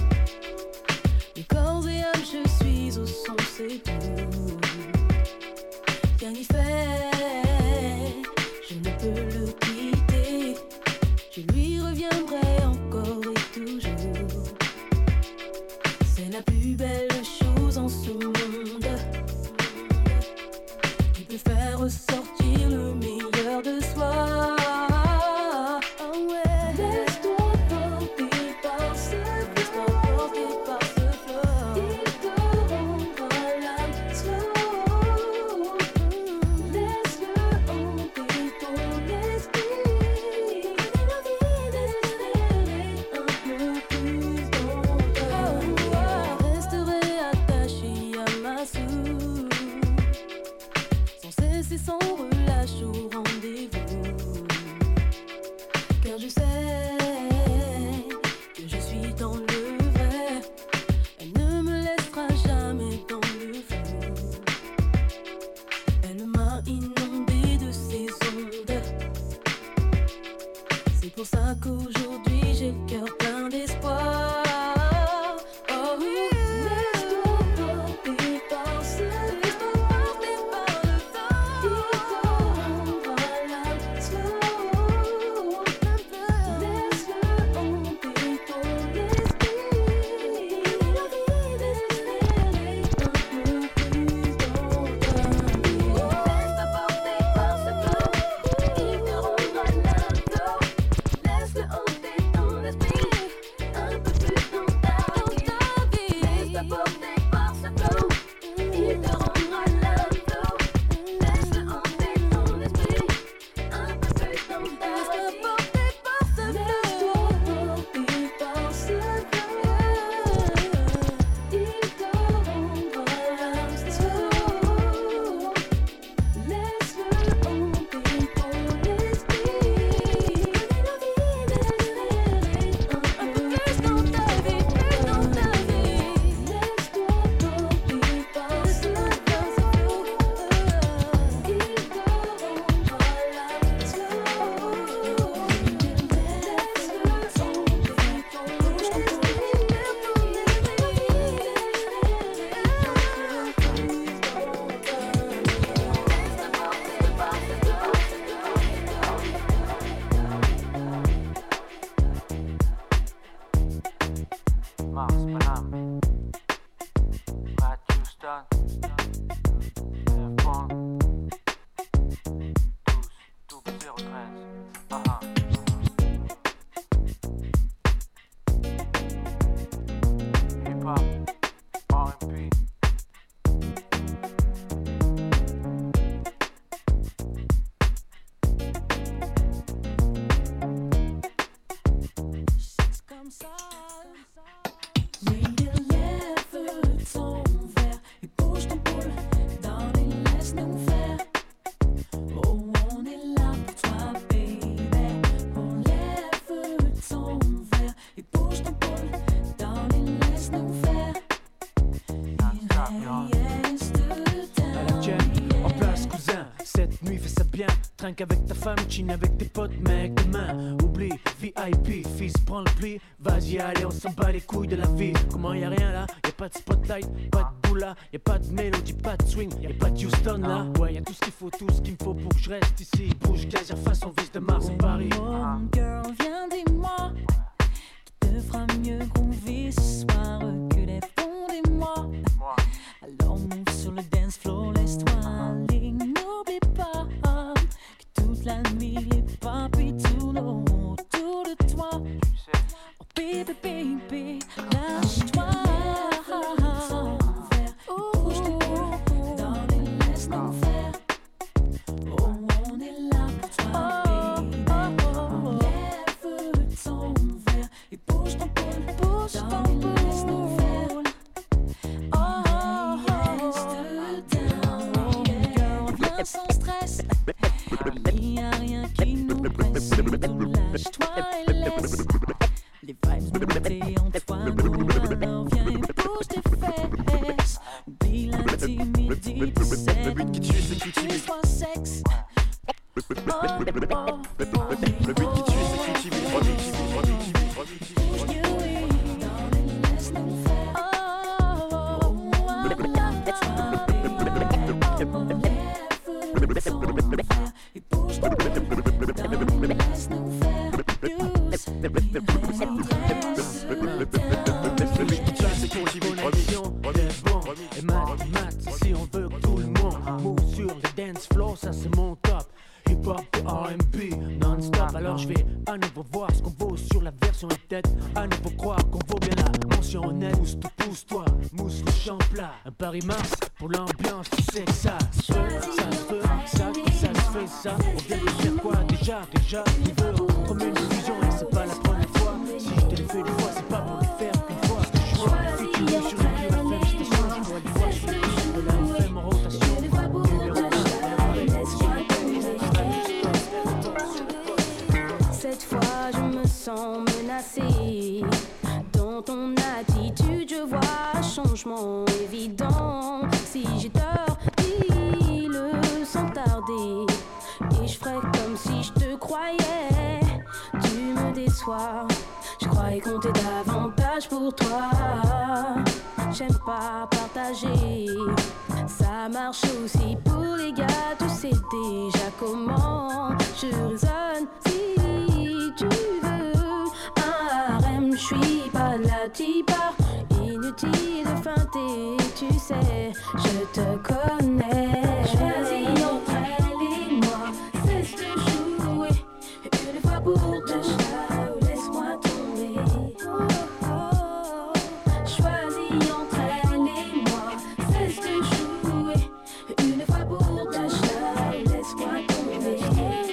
Mais corps et âme, je suis au son, c'est tout. Rien n'y fait, je ne peux le quitter. Je lui reviendrai encore et toujours. C'est la plus belle chose en ce monde qui peut faire ressortir le meilleur de soi. Mars, Paname, Matt Houston, F un, douze, double zéro treize, ah ah. Hip hop, R and B. Trinque avec ta femme, chine avec tes potes, mec, demain oublie, V I P, fils, prends le pli. Vas-y, allez, on s'en bat les couilles de la vie. Comment y'a rien là, y'a pas de spotlight, pas de boula, y'a pas de mélodie, pas de swing, y'a pas de Houston là. Ouais, y'a tout ce qu'il faut, tout ce qu'il me faut pour que je reste ici. Bouge, gazer, façon vis de Mars, Paris. Oh, girl, viens dis-moi qui te fera mieux groover ce soir que les fonds des mois. Alors move sur le dance floor, laisse-toi aller, n'oublie pas toute la nuit, les papis tournent autour de toi. Oh baby, baby, lâche-toi. Bouge ton boule, dans les laisse-nous faire. Oh, on est là pour toi, baby. Oh, lève ton verre et bouge ton boule, bouge ton boule, laisse-nous faire. Oh, reste down, girl, viens sans stress. Il n'y a rien qui nous presse, tout lâche-toi et laisse les vibes monter en toi, nous alors viens et bouge tes fesses. Oublie la timidité, c'est le but qui tue, c'est qui tue, sois sexe. Oh, oh, oh, le but qui tue, c'est qui tue, et mat, mat, si on veut que tout le monde move sur les dance floors, ça c'est mon top. Hip hop et R and B non-stop. Alors je vais à nouveau voir ce qu'on vaut sur la version et tête. À nouveau croire qu'on vaut bien la mention honnête. Pousse tout, pousse-toi, mousse le champ plat. Un Paris-Mars pour l'ambiance, tu sais que ça se fait, ça se peut, ça, ça se fait ça. On vient de dire quoi déjà, déjà, il veut comme une illusion et c'est pas la première fois. Si je te l'ai fait des fois, c'est pas pour le faire qu'une fois. Je vois les features sur le Q F M station. Je vois des fois, je fais plus de la F M en rotation. Cette fois je me sens menacée. Dans ton attitude je vois un changement évident. Si j'ai tort, dis-le sans tarder. Et je ferai comme si je te croyais. Tu me déçois. Je croyais compter davantage pour toi. J'aime pas partager. Ça marche aussi pour les gars. Tu sais déjà comment je raisonne. Si tu veux un harem, je suis pas la tipa. Inutile de feinter, tu sais, je te connais. Choisis entre elle et moi, cesse de jouer. Une fois pour te chat, laisse-moi tomber. Oh, oh. Choisis entre elle et moi, cesse de jouer. Une fois pour te chat, laisse-moi tomber.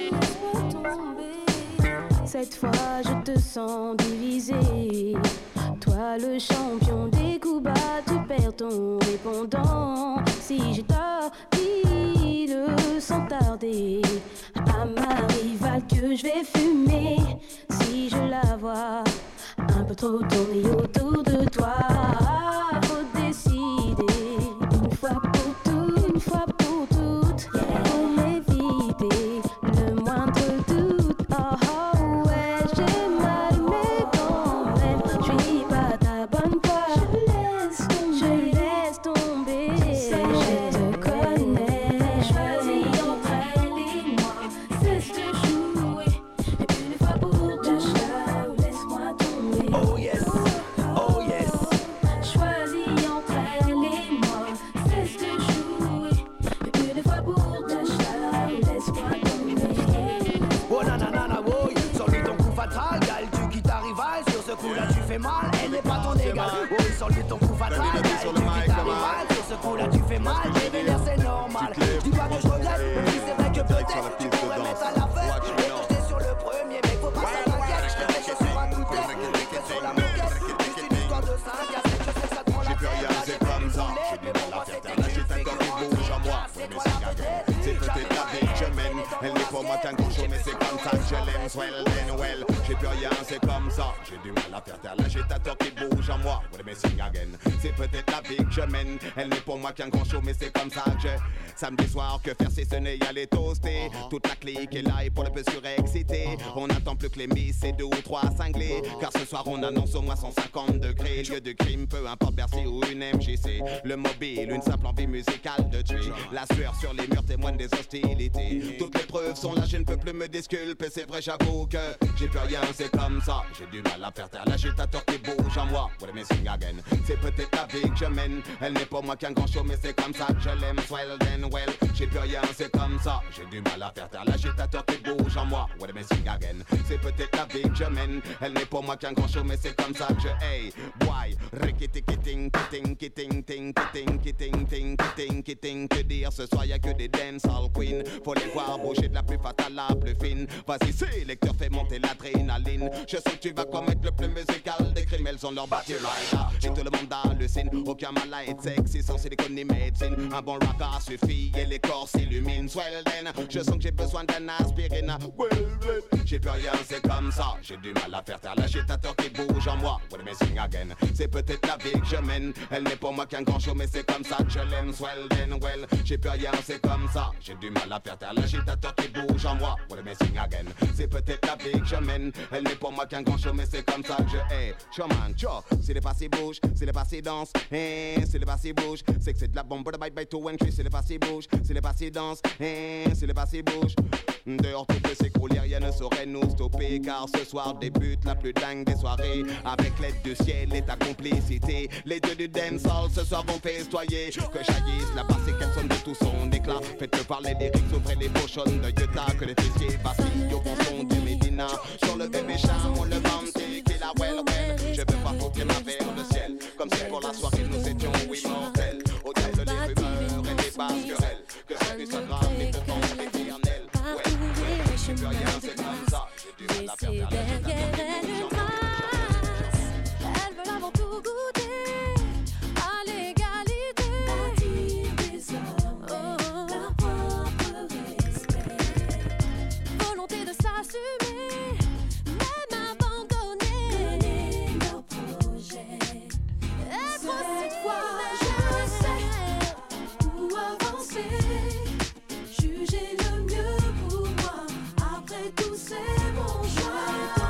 Cette fois je te sens divisé. Toi le champion des coups bas, tu perds ton répondant. Si j'ai tort, dis-le sans tarder. À ma rivale que je vais fumer. Si je la vois un peu trop tourner autour de toi, faut décider une fois pour toutes, une fois pour toutes, pour m'éviter le moindre doute. Oh, oh ouais, j'ai mal mais quand même, je suis pas ta bonne foi. Je laisse tomber, je laisse tomber. Je te connais. Choisis entre elle et moi, cesse de jouer. Une fois pour te chat, laisse-moi tomber. Oh yes, oh yes. sur lui ton coup fatal. Sur le mic, sur ce coup là tu fais mal, j'ai des nerfs c'est normal. Dis pas que je regrette, mais c'est vrai que peut-être tu pourrais mettre à la fête. Et que j'étais sur le premier, mais faut pas s'inquiéter. Je te mets sur un coup de tête, que sur la moquette. Juste une histoire de cinq à sept, je sais que ça te rend la tête. J'ai plus rien, c'est comme ça. J'ai du mal à faire taire, là j'ai ta corps qui bouge en moi. Mais c'est gagnant, c'est peut-être la vie que je mène. Elle n'est pas moi qu'un gros show, mais c'est comme ça que je l'aime. Swell, then well, j'ai plus rien, c'est comme ça. J'ai du mal à faire taire, là j'ai ta corps qui bouge en moi. Ouais, mais c'est again, c'est peut-être la vie que je mène. Elle n'est pas moi qu'un grand show, mais c'est comme ça que je. Samedi soir, que faire, c'est sonner, y aller toaster. Toute la clique est là et pour le peu surexcité. On n'attend plus que les miss et deux ou trois cinglés. Car ce soir, on annonce au moins cent cinquante degrés. Lieu de crime, peu importe Bercy ou une M J C. Le mobile, une simple envie musicale de tuer. La sueur sur les murs témoigne des hostilités. Toutes les preuves sont là, je ne peux plus me disculper. C'est vrai, j'avoue que j'ai plus rien, c'est comme ça. J'ai du mal à faire taire l'agitateur qui bouge en moi. What am I sing again? C'est peut-être la vie que je mène. Elle n'est pas moi qu'un grand show, mais c'est comme ça que je l'aime. Swell, then well, j'ai plus rien, c'est comme ça. J'ai du mal à faire taire l'agitateur qui bouge en moi. What am I sing again? C'est peut-être la vie que je mène. Elle n'est pas moi qu'un grand show, mais c'est comme ça que je. Hey, boy, rikiti kitting, kitting, kitting, ting, kitting, kitting, ting, kitting, kitting. Que dire ce soir, y'a que des dancehall queens. Faut les voir bouger de la plus fatale à la plus fine. Vas-y, c'est lecteur, fais monter l'adrénaline. Je sens que tu vas commettre le plus musical des crimes. Elles ont leur bâti là. Et tout le monde hallucine. Aucun mal à être sexy sans silicone ni médecine. Un bon rapport suffit et les corps s'illuminent. Swell then, je sens que j'ai besoin d'un aspirine. Well, j'ai plus rien, c'est comme ça. J'ai du mal à faire taire l'agitateur qui bouge en moi. What am I sing again? C'est peut-être la vie que je mène. Elle n'est pas moi qu'un grand show, mais c'est comme ça que je l'aime. Swell then, well, j'ai plus rien, c'est comme ça. J'ai du mal à faire taire l'agitateur qui bouge en moi. What am I sing again? C'est peut-être la vie que je mène. Elle n'est pas moi qu'un grand show, mais c'est comme ça que je hais. Showman, cho, c'est les passés bougent, c'est les passés dansent. Eh, c'est les passés bougent, c'est que c'est de la bombe de bye bye to entry. C'est les passés bougent, c'est les passés dansent. Eh, c'est les passés bougent. Dehors tout peut s'écrouler, rien ne saurait nous stopper. Car ce soir débute la plus dingue des soirées. Avec l'aide du ciel et ta complicité, les dieux du dancehall ce soir vont festoyer. Que jaillisse la basse et qu'elle sonne de tout son éclat. Faites-le parler les lyrics, ouvrez les pochonnes de Utah. Que les fessiers vacillent au fond du Médina. Sur le bébé charme, on le vanté, qu'il a well well. Je veux pas foutre ma vers le ciel. Comme si pour la soirée nous étions immortels. Au diable les rumeurs et les basses querelles. Que ça puisse s'aggraver mais pourtant éternel. Ouais, ouais, j'ai plus rien, c'est comme ça. J'ai du mal à faire taire l'agitateur. Elles veulent avant tout goûter à l'égalité. Bâtir des hommes, oh, leur propre respect. Volonté de s'assumer, même abandonner. Mener leur projet. Être aussi fois, je sais où avancer. Juger le mieux pour moi. Après tout, c'est mon choix.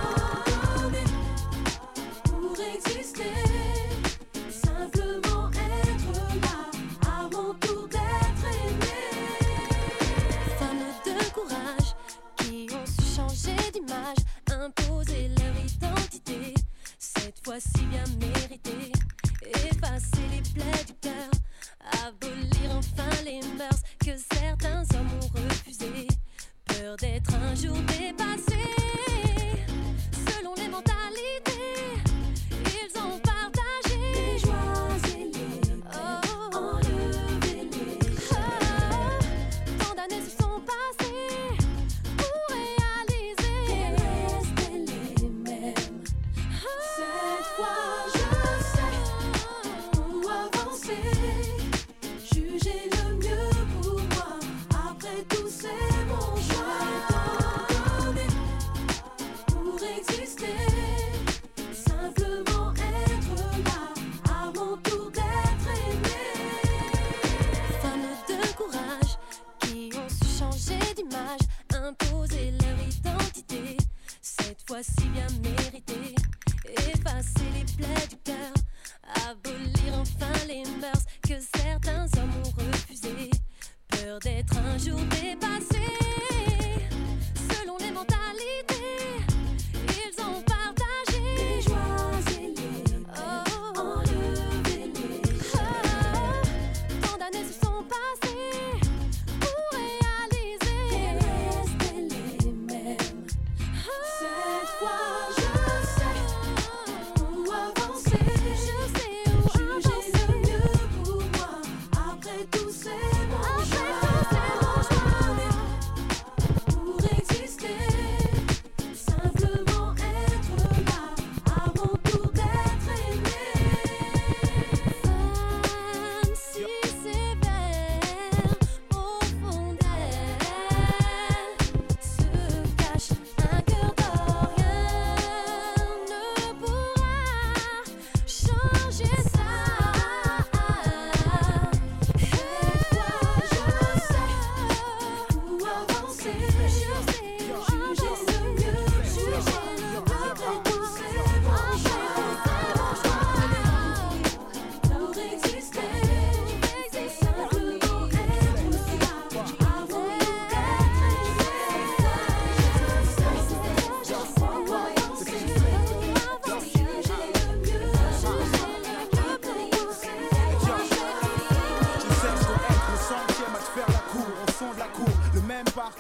Pour exister, simplement être là, à mon tour d'être aimé. Femmes de courage qui ont su changer d'image, imposer leur identité, cette fois-ci bien méritée. Effacer les plaies du cœur, abolir enfin les mœurs que certains hommes ont refusées. Peur d'être un jour dépassé. Selon les mentalités, ils ont partagé les joies et les peines, enlevé les chaînes. Tant d'années se sont passées pour réaliser qu'elles restaient les mêmes. Cette fois je sais où avancer. Juger le mieux pour moi. Après tout c'est mon choix. Pour exister, simplement être là, à mon tour d'être aimé. Femmes de courage qui ont su changer d'image, imposer leur identité, cette fois-ci bien méritée. Effacer les plaies du cœur, abolir enfin les mœurs que certains hommes ont refusées. Peur d'être un jour dépassé. Selon les mentalités, ils ont partagé les joies et les peines, oh, enlevé les chaînes. Tant d'années se sont passées pour réaliser qu'elles restaient les mêmes. Cette fois je sais où avancer. Je sais où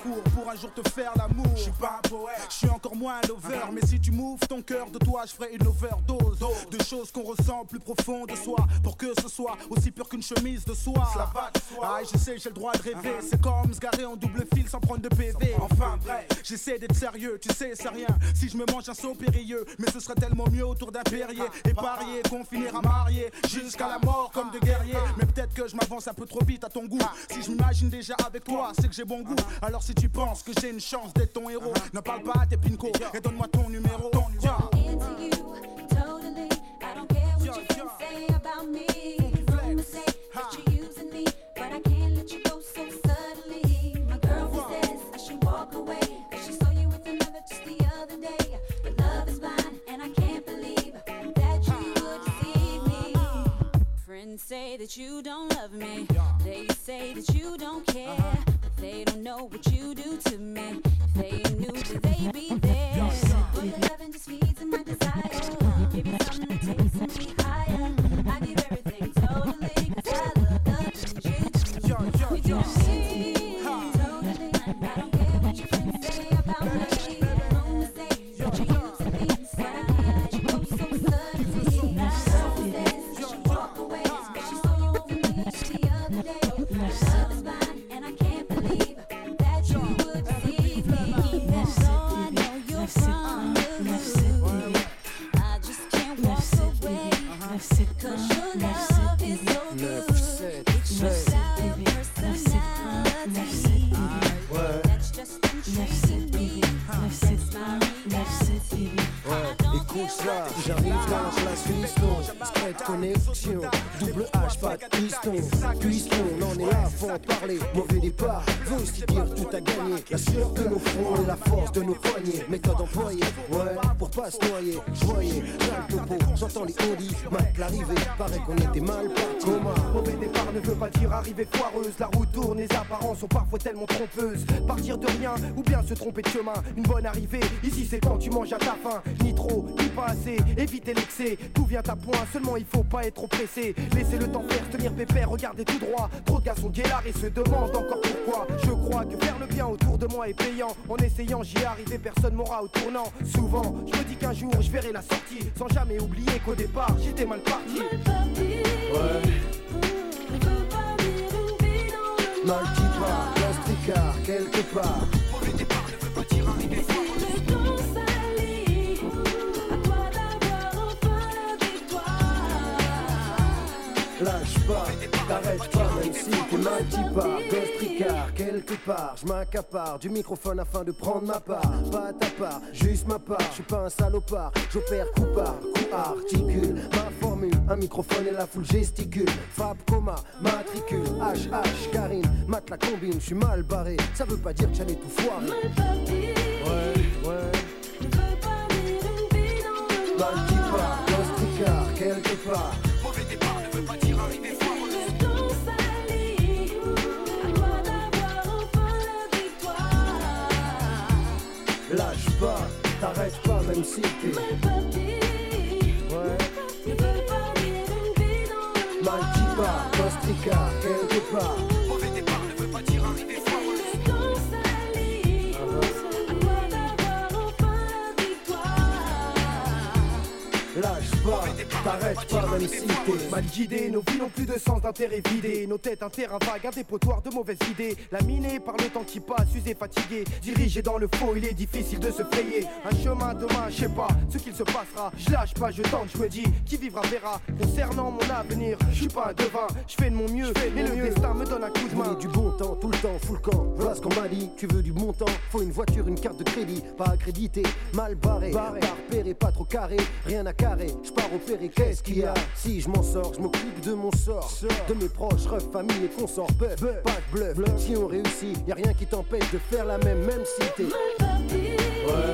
cours pour un jour te faire l'amour. Je suis pas un poète, je suis encore moins un lover. Mais si tu m'ouvres ton cœur de toi, je ferai une overdose de choses qu'on ressent plus profond de soi, pour que ce soit aussi pur qu'une chemise de soie. Ah, je sais, j'ai le droit de rêver. C'est comme se garer en double fil sans prendre de P V. Enfin bref, j'essaie d'être sérieux, tu sais c'est rien si je me mange un saut périlleux. Mais ce serait tellement mieux autour d'un Perrier et parier qu'on finira marié jusqu'à la mort comme des guerriers. Mais peut-être que je m'avance un peu trop vite à ton goût. Si je m'imagine déjà avec toi, c'est que j'ai bon goût. Alors si tu penses que j'ai une chance d'être ton héros, ne parle pas à tes pinko et donne-moi ton numéro. Friends say that you don't love me. They say that you don't care. But they don't know what you do to me. If they knew that they'd be there. Boy, your loving just feeds in my desire. Give you something that takes me higher. I give everything totally, 'cause I love loving you. We do me totally. I don't care what your friends say about me. Rumors say that you used to be inside. You go so suddenly. Now someone says that you walk away. J'arrive dans la place Winston, straight connexion, double H, pas de piston, piston, on en est là, faut en parler, mauvais départ, veut aussi dire tout à gagner, la sueur de nos fronts et la force de nos poignets, méthode employée, ouais, pour pas se noyer, je voyais, là le topo, j'entends les ondis, mat l'arrivée, paraît qu'on était mal parti, coma, mauvais départ ne veut pas dire arrivée foireuse, la route tourne, les apparences sont parfois tellement trompeuses, partir de rien, ou bien se tromper de chemin, une bonne arrivée, ici c'est quand tu manges à ta faim, ni trop, ni pas assez, évitez l'excès, tout vient à point, seulement il faut pas être trop pressé. Laissez le temps faire, tenir pépère, regardez tout droit. Trop de gars sont guélards et se demandent encore pourquoi. Je crois que faire le bien autour de moi est payant. En essayant j'y ai arrivé, personne m'aura au tournant. Souvent, je me dis qu'un jour je verrai la sortie, sans jamais oublier qu'au départ j'étais mal parti. Mal parti. Ouais. Mal qui part, dans ce tricard, quelque part. Mauvais départ ne veut pas dire arriver fort. Lâche pas, t'arrêtes pas même si t'es mal petit pas. Ghost tricard, quelque part, je m'accapare du microphone afin de prendre ma part. Pas ta part, juste ma part, je suis pas un salopard. J'opère coup par coup, articule ma formule, un microphone et la foule gesticule. Frappe, coma, matricule, H H, Karine, mat la combine, je suis mal barré. Ça veut pas dire que j'allais tout foirer. Mal parti. Ouais, ouais. Je veux pas dire une vie dans le mal qui part, Ghost tricard, quelque part. Mauvais départ ne veut pas dire arriver fort. Le temps s'allie, à toi d'avoir enfin la victoire. Lâche pas, t'arrêtes pas même si t'es mal parti. Ouais. Ne veux pas dire une vie dans le mal qui part, Ghost tricard, quelque part. Mauvais départ ne veut pas dire arriver fort. Le temps s'allie, à toi d'avoir enfin la victoire. Lâche pas, t'arrêtes pas même si t'es mal guidé. Nos vies n'ont plus de sens, d'intérêt vidé. Nos têtes un terrain vague, un dépotoir de mauvaises idées. Laminé par le temps qui passe, usé, fatigué. Dirigé dans le faux, il est difficile de se frayer un chemin demain, je sais pas ce qu'il se passera. Je lâche pas, je tente, je me dis qui vivra verra. Concernant mon avenir, je suis pas un devin. Je fais de mon mieux, et le destin me donne un coup de main. Du bon temps, tout le temps, full le camp. Voilà ce qu'on m'a dit, tu veux du bon temps. Faut une voiture, une carte de crédit, pas accrédité, mal barré, barré. Pas repéré, pas trop carré, rien à carré. Je pars opérer, qu'est-ce qu'il y a? Si je m'en sors, je m'occupe de mon sort, de mes proches, ref, famille et consorts. Bœuf, pas de bluff, bluff. Si on réussit, y a rien qui t'empêche de faire la même, même si t'es mal parti. Ouais.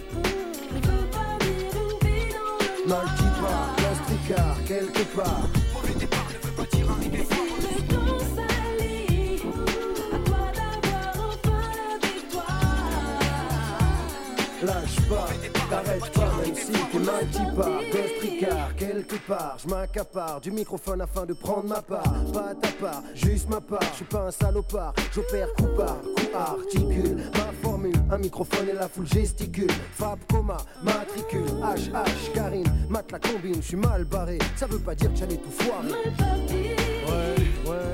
Mal qui part, Ghost tricard, quelque part. Mauvais départ ne veut pas dire arriver fort. Le temps s'allie, à toi d'avoir enfin la victoire. Lâche pas, t'arrêtes pas même si t'es mal qui part. Ghost tricard, quelque part. Je m'accapare du microphone afin de prendre ma part. Pas ta part, juste ma part. Je suis pas un salopard, j'opère coup par coup, articule ma formule, un microphone et la foule gesticule. Fab, coma, matricule, H H, Karine, mat la combine, je suis mal barré. Ça veut pas dire que j'allais tout foirer. Ouais, ouais.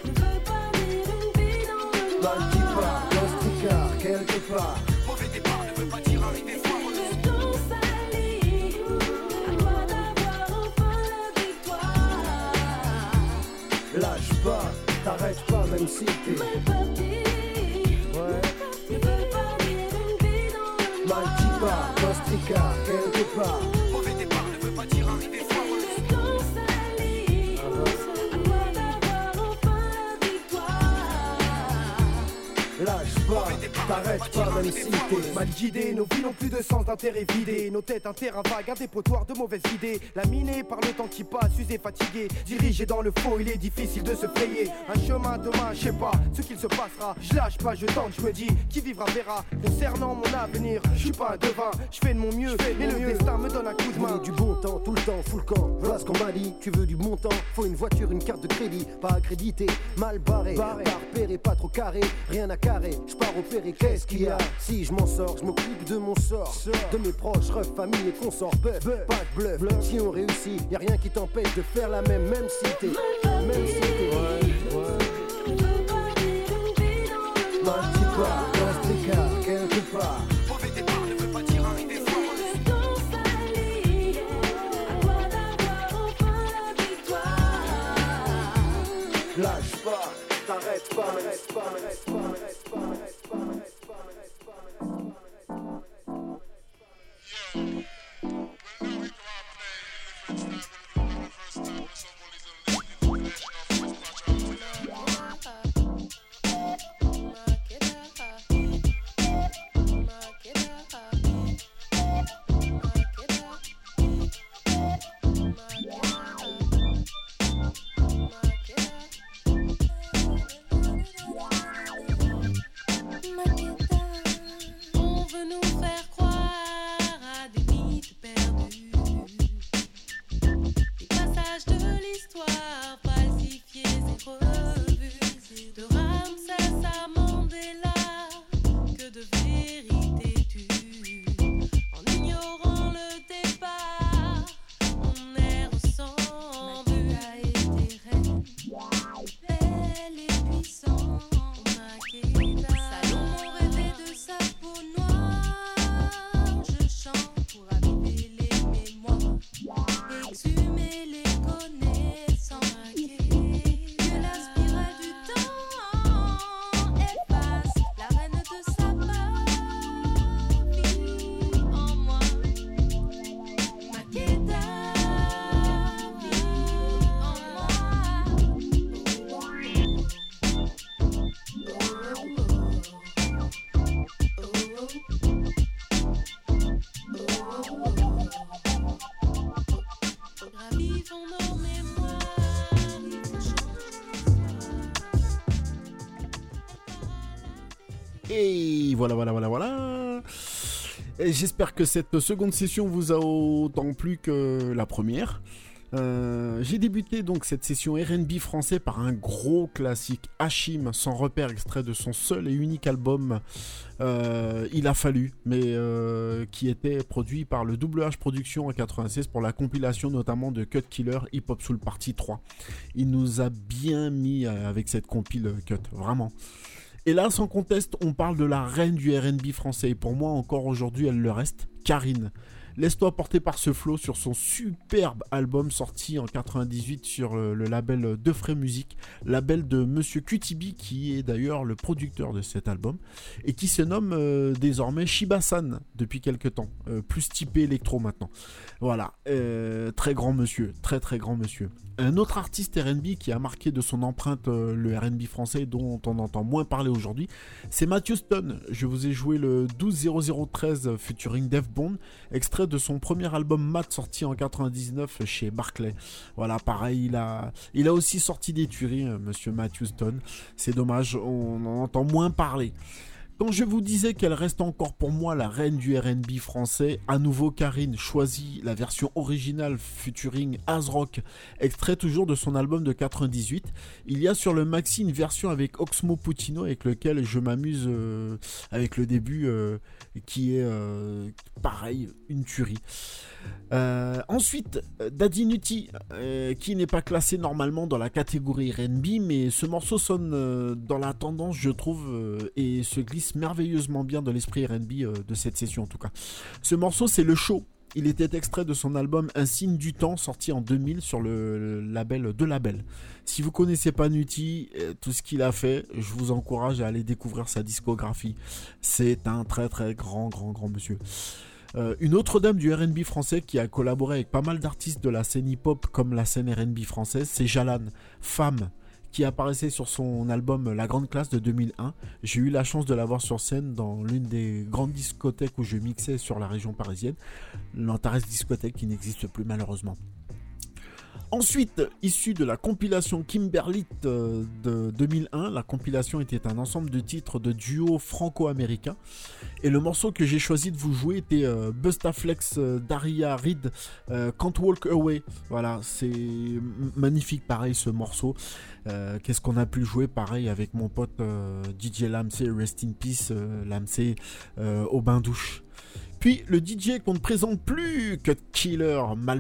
Mal qui part, dans ce tricard, quelque part. Mauvais départ ne veut pas dire arriver fort. Lâche pas, t'arrêtes pas même si t'es ouais. Mal qui part, dans ce tricard, quelque part. Mauvais départ ne veut pas dire arriver fort. Lâche pas, t'arrêtes pas même si t'es mal guidé, nos vies n'ont plus de sens d'intérêt vidé. Nos têtes un terrain vague, un dépotoir de mauvaises idées. Laminé par le temps qui passe, usé, fatigué. Dirigé dans le faux, il est difficile de se frayer un chemin demain, je sais pas ce qu'il se passera. Je lâche pas, je tente, je me dis qui vivra verra. Concernant mon avenir, je suis pas un devin. Je fais de mon mieux, mais le destin me donne un coup de main. Du bon temps, tout le temps, full camp. Voilà ce qu'on m'a dit, tu veux du bon temps. Faut une voiture, une carte de crédit, pas accrédité, mal barré, barré. Pas repéré, pas trop carré, rien à carré. Je pars opérer, qu'est-ce qu'il y a? Si je m'en sors, je m'occupe de mon sort, de mes proches, ref, famille et consorts. Bœuf, pas de bluff, si on réussit, y a rien qui t'empêche de faire la même, même si t'es, même si t'es. Ouais, ouais. Mal qui part, dans ce tricard, quelque part. Mauvais départ ne veut pas dire arriver fort. Lâche pas, t'arrêtes pas, reste pas, reste pas, reste pas, reste pas, reste pas, reste pas, On veut nous faire croire à des mythes perdus, des passages de l'histoire falsifiés et revus, de Ramsès à Mandela, que de vérité tue. En ignorant le départ, on erre sans but. A été reine, belle et puissante. Salomon rêvait de sa peau noire. Je chante pour aviver les mémoires, exhumer les connaissances, que la spirale du temps efface la reine de sa vie en moi. Makeda vit en Ravivons nos mémoires, il faut Et voilà, voilà, voilà, voilà. Et j'espère que cette seconde session vous a autant plu que la première. Euh, j'ai débuté donc cette session R and B français par un gros classique, Hachim, sans repère, extrait de son seul et unique album euh, Il a fallu, mais euh, qui était produit par le Double H Production en quatre-vingt-seize pour la compilation notamment de Cut Killer Hip Hop Soul Partie trois. Il nous a bien mis avec cette compile Cut, vraiment. Et là, sans conteste, on parle de la reine du R and B français. Et pour moi, encore aujourd'hui, elle le reste, Karine. Laisse-toi porter par ce flow sur son superbe album sorti en quatre-vingt-dix-huit sur le label Defray Music, label de Monsieur Q T B qui est d'ailleurs le producteur de cet album et qui se nomme euh, désormais Shiba-san depuis quelques temps, euh, plus typé électro maintenant. Voilà, euh, très grand monsieur, très très grand monsieur. Un autre artiste R and B qui a marqué de son empreinte euh, le R and B français dont on entend moins parler aujourd'hui, c'est Matthew Stone. Je vous ai joué le douze zéro zéro treize featuring Def Bond, extrait de son premier album Mat sorti en quatre-vingt-dix-neuf chez Barclay. Voilà, pareil, il a, il a aussi sorti des tueries, monsieur Matthew Stone. C'est dommage, on en entend moins parler. Quand je vous disais qu'elle reste encore pour moi la reine du R and B français, à nouveau Karine choisit la version originale featuring ASRock, extrait toujours de son album de quatre-vingt-dix-huit. Il y a sur le maxi une version avec Oxmo Puccino avec lequel je m'amuse euh, avec le début euh, qui est euh, pareil, une tuerie. Euh, ensuite, Daddy Nutty, euh, qui n'est pas classé normalement dans la catégorie R and B, mais ce morceau sonne euh, dans la tendance, je trouve, euh, et se glisse merveilleusement bien dans l'esprit R and B euh, de cette session en tout cas. Ce morceau, c'est Le Show. Il était extrait de son album Un signe du temps, sorti en deux mille sur le label De Label. Si vous connaissez pas Nutty, euh, tout ce qu'il a fait, je vous encourage à aller découvrir sa discographie. C'est un très très grand grand grand monsieur. Euh, une autre dame du R and B français qui a collaboré avec pas mal d'artistes de la scène hip-hop comme la scène R and B française, c'est Jalane, femme, qui apparaissait sur son album La Grande Classe de deux mille un. J'ai eu la chance de la voir sur scène dans l'une des grandes discothèques où je mixais sur la région parisienne, l'Antares Discothèque qui n'existe plus malheureusement. Ensuite, issu de la compilation Kimberlit de deux mille un, la compilation était un ensemble de titres de duo franco-américain. Et le morceau que j'ai choisi de vous jouer était euh, Bustaflex euh, Daria Reid, euh, Can't Walk Away. Voilà, c'est magnifique pareil ce morceau. Euh, qu'est-ce qu'on a pu jouer pareil avec mon pote euh, D J Lamsey, Rest in Peace, euh, Lamsey euh, au bain douche. Puis le D J qu'on ne présente plus, Cut Killer, mal